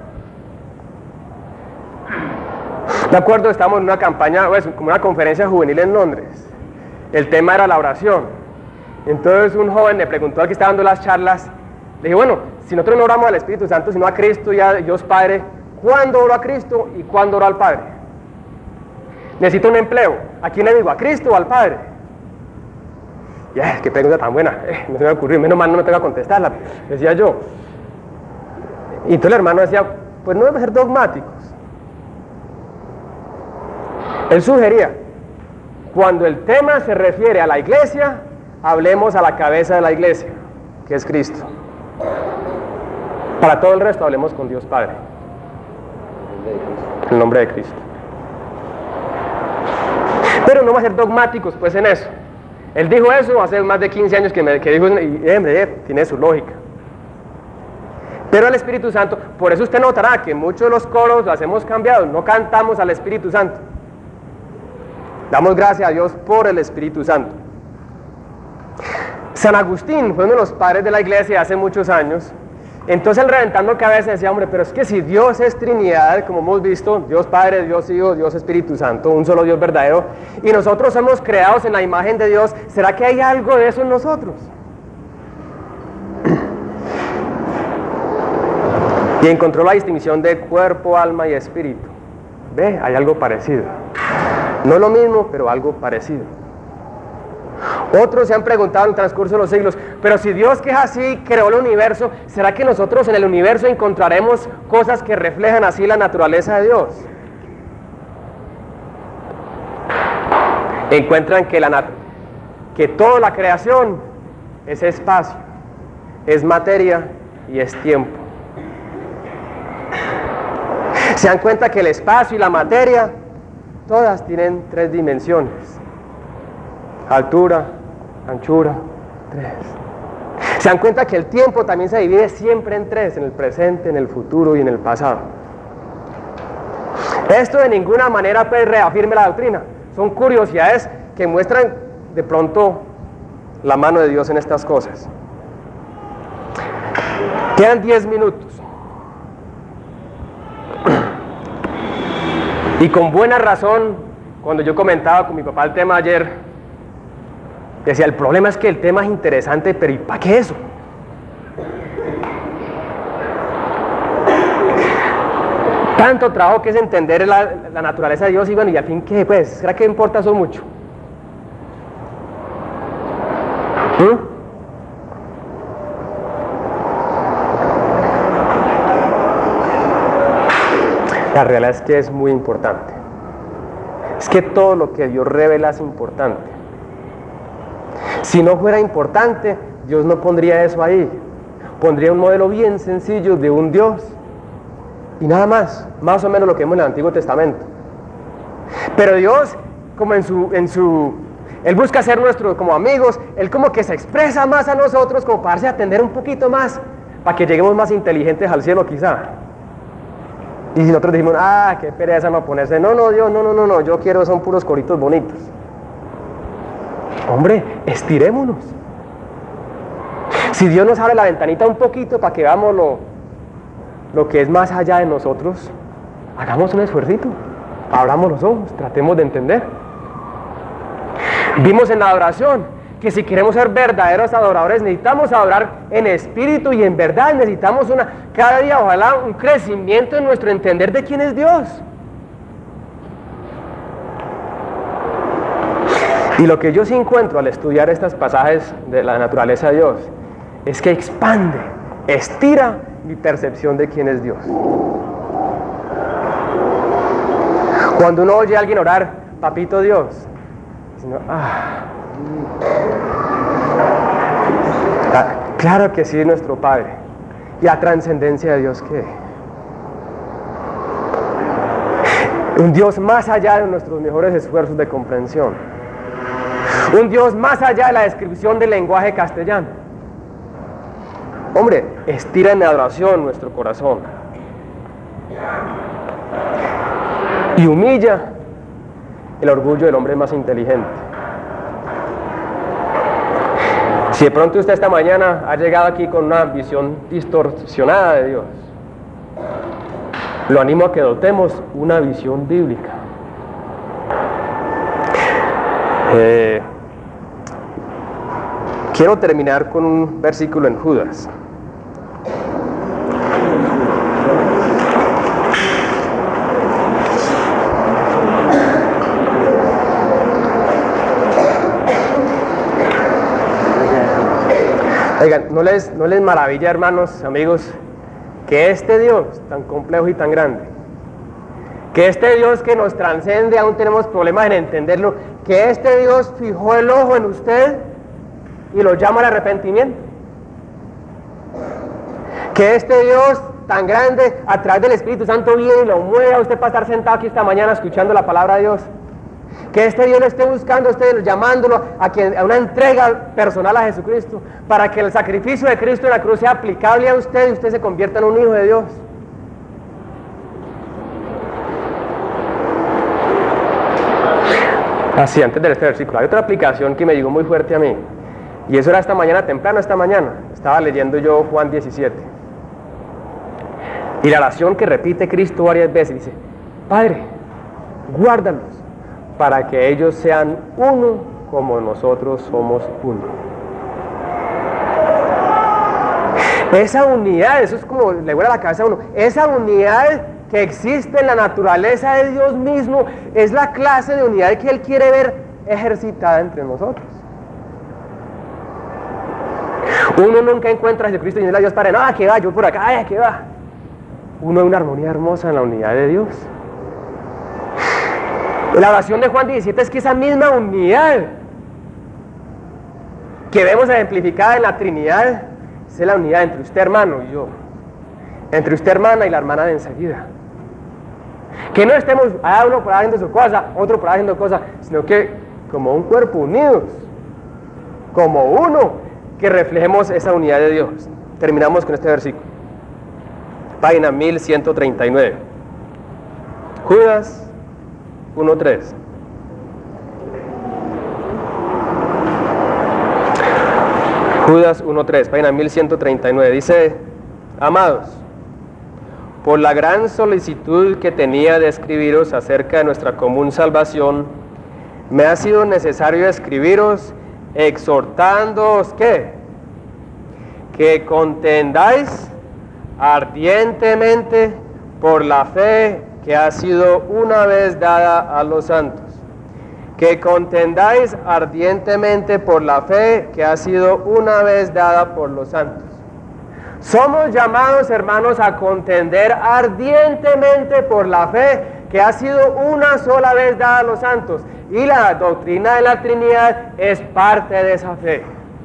De acuerdo, estamos en una campaña, pues, como una conferencia juvenil en Londres. El tema era la oración. Entonces un joven le preguntó al que estaba dando las charlas, le dije, bueno, si nosotros no oramos al Espíritu Santo, sino a Cristo y a Dios Padre, ¿cuándo oro a Cristo y cuándo oro al Padre? Necesito un empleo. ¿A quién le digo? ¿A Cristo o al Padre? Ya, qué pregunta tan buena. Eh, no se me ocurrió, menos mal no me tengo que contestarla, decía yo. Y entonces el hermano decía, pues no debemos ser dogmáticos. Él sugería, cuando el tema se refiere a la iglesia, hablemos a la cabeza de la iglesia, que es Cristo. Para todo el resto hablemos con Dios Padre, en el nombre de Cristo. Pero no va a ser dogmáticos pues en eso. Él dijo eso hace más de quince años que, me, que dijo, y hombre, eh, tiene su lógica. Pero el Espíritu Santo, por eso usted notará que muchos de los coros los hemos cambiado, no cantamos al Espíritu Santo. Damos gracias a Dios por el Espíritu Santo. San Agustín fue uno de los padres de la iglesia hace muchos años. Entonces él, reventando cabeza, decía, hombre, pero es que si Dios es Trinidad, como hemos visto, Dios Padre, Dios Hijo, Dios Espíritu Santo, un solo Dios verdadero, y nosotros somos creados en la imagen de Dios, ¿será que hay algo de eso en nosotros? Y encontró la distinción de cuerpo, alma y espíritu. Ve, hay algo parecido. No lo mismo, pero algo parecido. Otros se han preguntado en el transcurso de los siglos, pero si Dios, que es así, creó el universo, ¿será que nosotros en el universo encontraremos cosas que reflejan así la naturaleza de Dios? Encuentran que, la nat- que toda la creación es espacio, es materia y es tiempo. Se dan cuenta que el espacio y la materia, todas tienen tres dimensiones: altura, anchura, tres. Se dan cuenta que el tiempo también se divide siempre en tres: en el presente, en el futuro y en el pasado. Esto de ninguna manera pues reafirme la doctrina. Son curiosidades que muestran de pronto la mano de Dios en estas cosas. Quedan diez minutos. Y con buena razón, cuando yo comentaba con mi papá el tema ayer, Decía, el problema es que el tema es interesante, pero ¿y para qué eso? Tanto trabajo que es entender la, la naturaleza de Dios y bueno, y al fin, ¿qué? Pues, ¿será que importa eso mucho? ¿Mm? La realidad es que es muy importante. Es que todo lo que Dios revela es importante. Si no fuera importante, Dios no pondría eso ahí. Pondría un modelo bien sencillo de un Dios. Y nada más, más o menos lo que vemos en el Antiguo Testamento. Pero Dios, como en su, en su, Él busca ser nuestros como amigos, Él como que se expresa más a nosotros, como para darse a atender un poquito más, para que lleguemos más inteligentes al cielo quizá. Y si nosotros decimos, ah, qué pereza no ponerse, no, no, Dios, no, no, no, no, yo quiero, son puros coritos bonitos. Hombre, estirémonos. Si Dios nos abre la ventanita un poquito para que veamos lo, lo que es más allá de nosotros, hagamos un esfuercito, abramos los ojos, tratemos de entender. Vimos en la adoración que si queremos ser verdaderos adoradores necesitamos adorar en espíritu y en verdad, necesitamos una, cada día ojalá un crecimiento en nuestro entender de quién es Dios. Y lo que yo sí encuentro al estudiar estos pasajes de la naturaleza de Dios es que expande, estira mi percepción de quién es Dios. Cuando uno oye a alguien orar, papito Dios, sino, ah, ah, claro que sí, nuestro Padre. Y la trascendencia de Dios, ¿qué? Un Dios más allá de nuestros mejores esfuerzos de comprensión. Un Dios más allá de la descripción del lenguaje castellano. Hombre, estira en adoración nuestro corazón y humilla el orgullo del hombre más inteligente. Si de pronto usted esta mañana ha llegado aquí con una visión distorsionada de Dios, lo animo a que adoptemos una visión bíblica. Eh, quiero terminar con un versículo en Judas. Oigan, ¿no les, ¿no les maravilla, hermanos, amigos, que este Dios tan complejo y tan grande, que este Dios que nos trascende, aún tenemos problemas en entenderlo, que este Dios fijó el ojo en usted y lo llama al arrepentimiento? Que este Dios tan grande, a través del Espíritu Santo, viene y lo mueve a usted para estar sentado aquí esta mañana escuchando la palabra de Dios. Que este Dios lo esté buscando a usted, llamándolo a, que, a una entrega personal a Jesucristo, para que el sacrificio de Cristo en la cruz sea aplicable a usted y usted se convierta en un hijo de Dios. Así, antes de este versículo, hay otra aplicación que me llegó muy fuerte a mí, y eso era esta mañana, temprano esta mañana, estaba leyendo yo Juan diecisiete, y la oración que repite Cristo varias veces, dice, Padre, guárdalos, para que ellos sean uno como nosotros somos uno. Esa unidad, eso es como le vuela la cabeza a uno, esa unidad que existe en la naturaleza de Dios mismo, es la clase de unidad que Él quiere ver ejercitada entre nosotros. Uno nunca encuentra a Jesucristo y dice a Dios Padre, no, que va, yo por acá, ay, que va. Uno hay una armonía hermosa en la unidad de Dios. La oración de Juan diecisiete es que esa misma unidad que vemos ejemplificada en la Trinidad es la unidad entre usted hermano y yo, entre usted hermana y la hermana de enseguida. Que no estemos a uno por ahí haciendo su cosa, otro por ahí haciendo cosas, sino que como un cuerpo unidos, como uno, que reflejemos esa unidad de Dios. Terminamos con este versículo, página mil ciento treinta y nueve, Judas uno tres. Judas uno tres, página mil ciento treinta y nueve, dice, amados, por la gran solicitud que tenía de escribiros acerca de nuestra común salvación, me ha sido necesario escribiros exhortándoos ¿qué? Que contendáis ardientemente por la fe que ha sido una vez dada a los santos. Que contendáis ardientemente por la fe que ha sido una vez dada por los santos. Somos llamados, hermanos, a contender ardientemente por la fe que ha sido una sola vez dada a los santos. Y la doctrina de la Trinidad es parte de esa fe.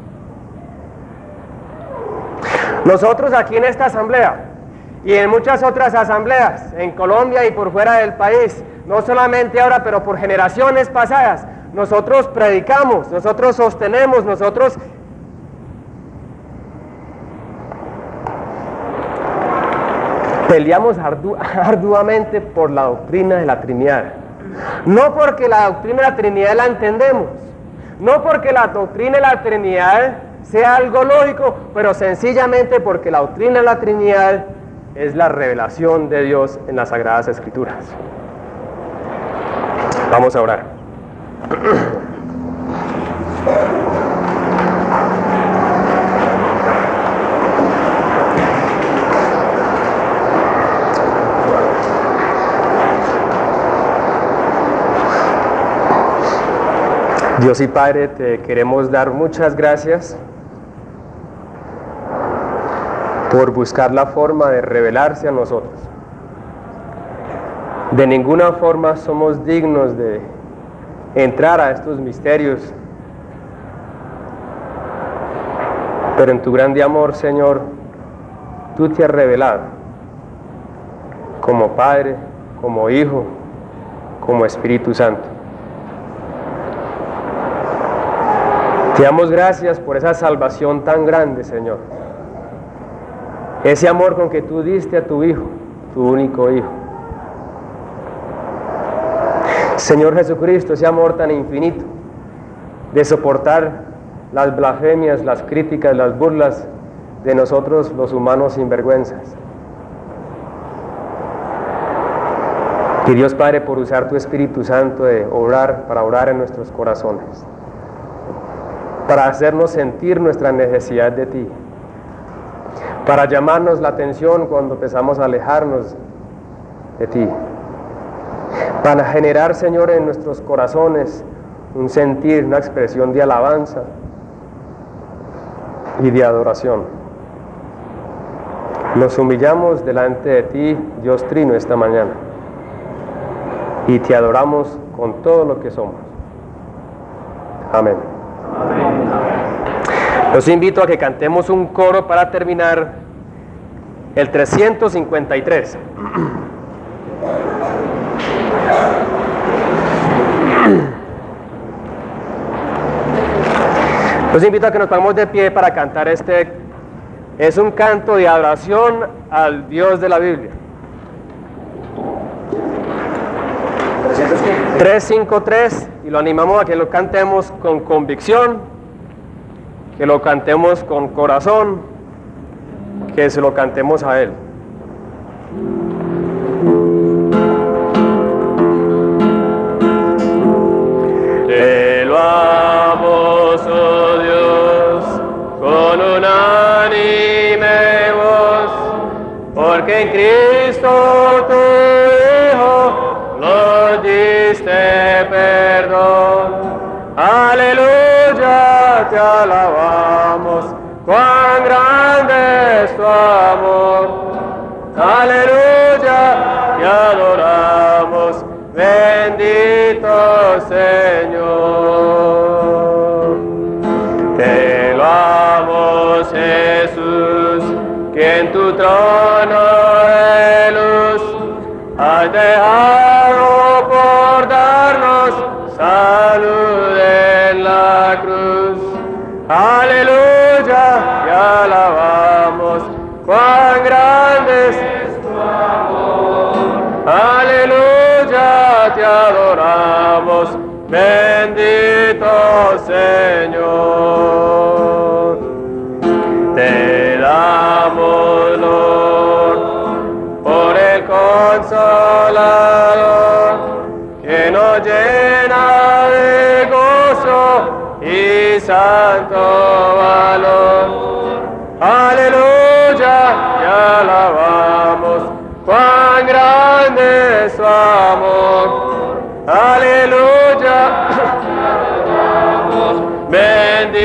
Nosotros aquí en esta asamblea y en muchas otras asambleas, en Colombia y por fuera del país, no solamente ahora, pero por generaciones pasadas, nosotros predicamos, nosotros sostenemos, nosotros peleamos ardu arduamente por la doctrina de la Trinidad. No porque la doctrina de la Trinidad la entendemos, no porque la doctrina de la Trinidad sea algo lógico, pero sencillamente porque la doctrina de la Trinidad es la revelación de Dios en las Sagradas Escrituras. Vamos a orar. Dios y Padre, te queremos dar muchas gracias por buscar la forma de revelarse a nosotros. De ninguna forma somos dignos de entrar a estos misterios, pero en tu grande amor, Señor, tú te has revelado como Padre, como Hijo, como Espíritu Santo. Te damos gracias por esa salvación tan grande, Señor. Ese amor con que tú diste a tu Hijo, tu único Hijo. Señor Jesucristo, ese amor tan infinito de soportar las blasfemias, las críticas, las burlas de nosotros los humanos sinvergüenzas. Y Dios Padre, por usar tu Espíritu Santo de obrar, para obrar en nuestros corazones, para hacernos sentir nuestra necesidad de ti, para llamarnos la atención cuando empezamos a alejarnos de ti, para generar, Señor, en nuestros corazones un sentir, una expresión de alabanza y de adoración. Nos humillamos delante de ti, Dios Trino, esta mañana, y te adoramos con todo lo que somos. Amén. Amén. Los invito a que cantemos un coro para terminar el trescientos cincuenta y tres. Los invito a que nos pongamos de pie para cantar este. Es un canto de adoración al Dios de la Biblia. trescientos cincuenta y tres, y lo animamos a que lo cantemos con convicción, que lo cantemos con corazón, que se lo cantemos a Él. Te lo amo, oh Dios, con unánime voz, porque en Cristo tu Hijo nos diste perdón. Aleluya, te alabamos, cuán grande es tu amor. Aleluya, te adoramos, bendito Señor. Te loamos, Jesús, que en tu trono de luz has dejado por darnos salud en la cruz. Aleluya, te alabamos, cuán grande es tu amor. Aleluya, te adoramos, bendito Señor. Te damos honor por el Consolador, que nos llena de gozo y salud. Aleluya, te alabamos, cuán grande es tu amor. Aleluya, bendito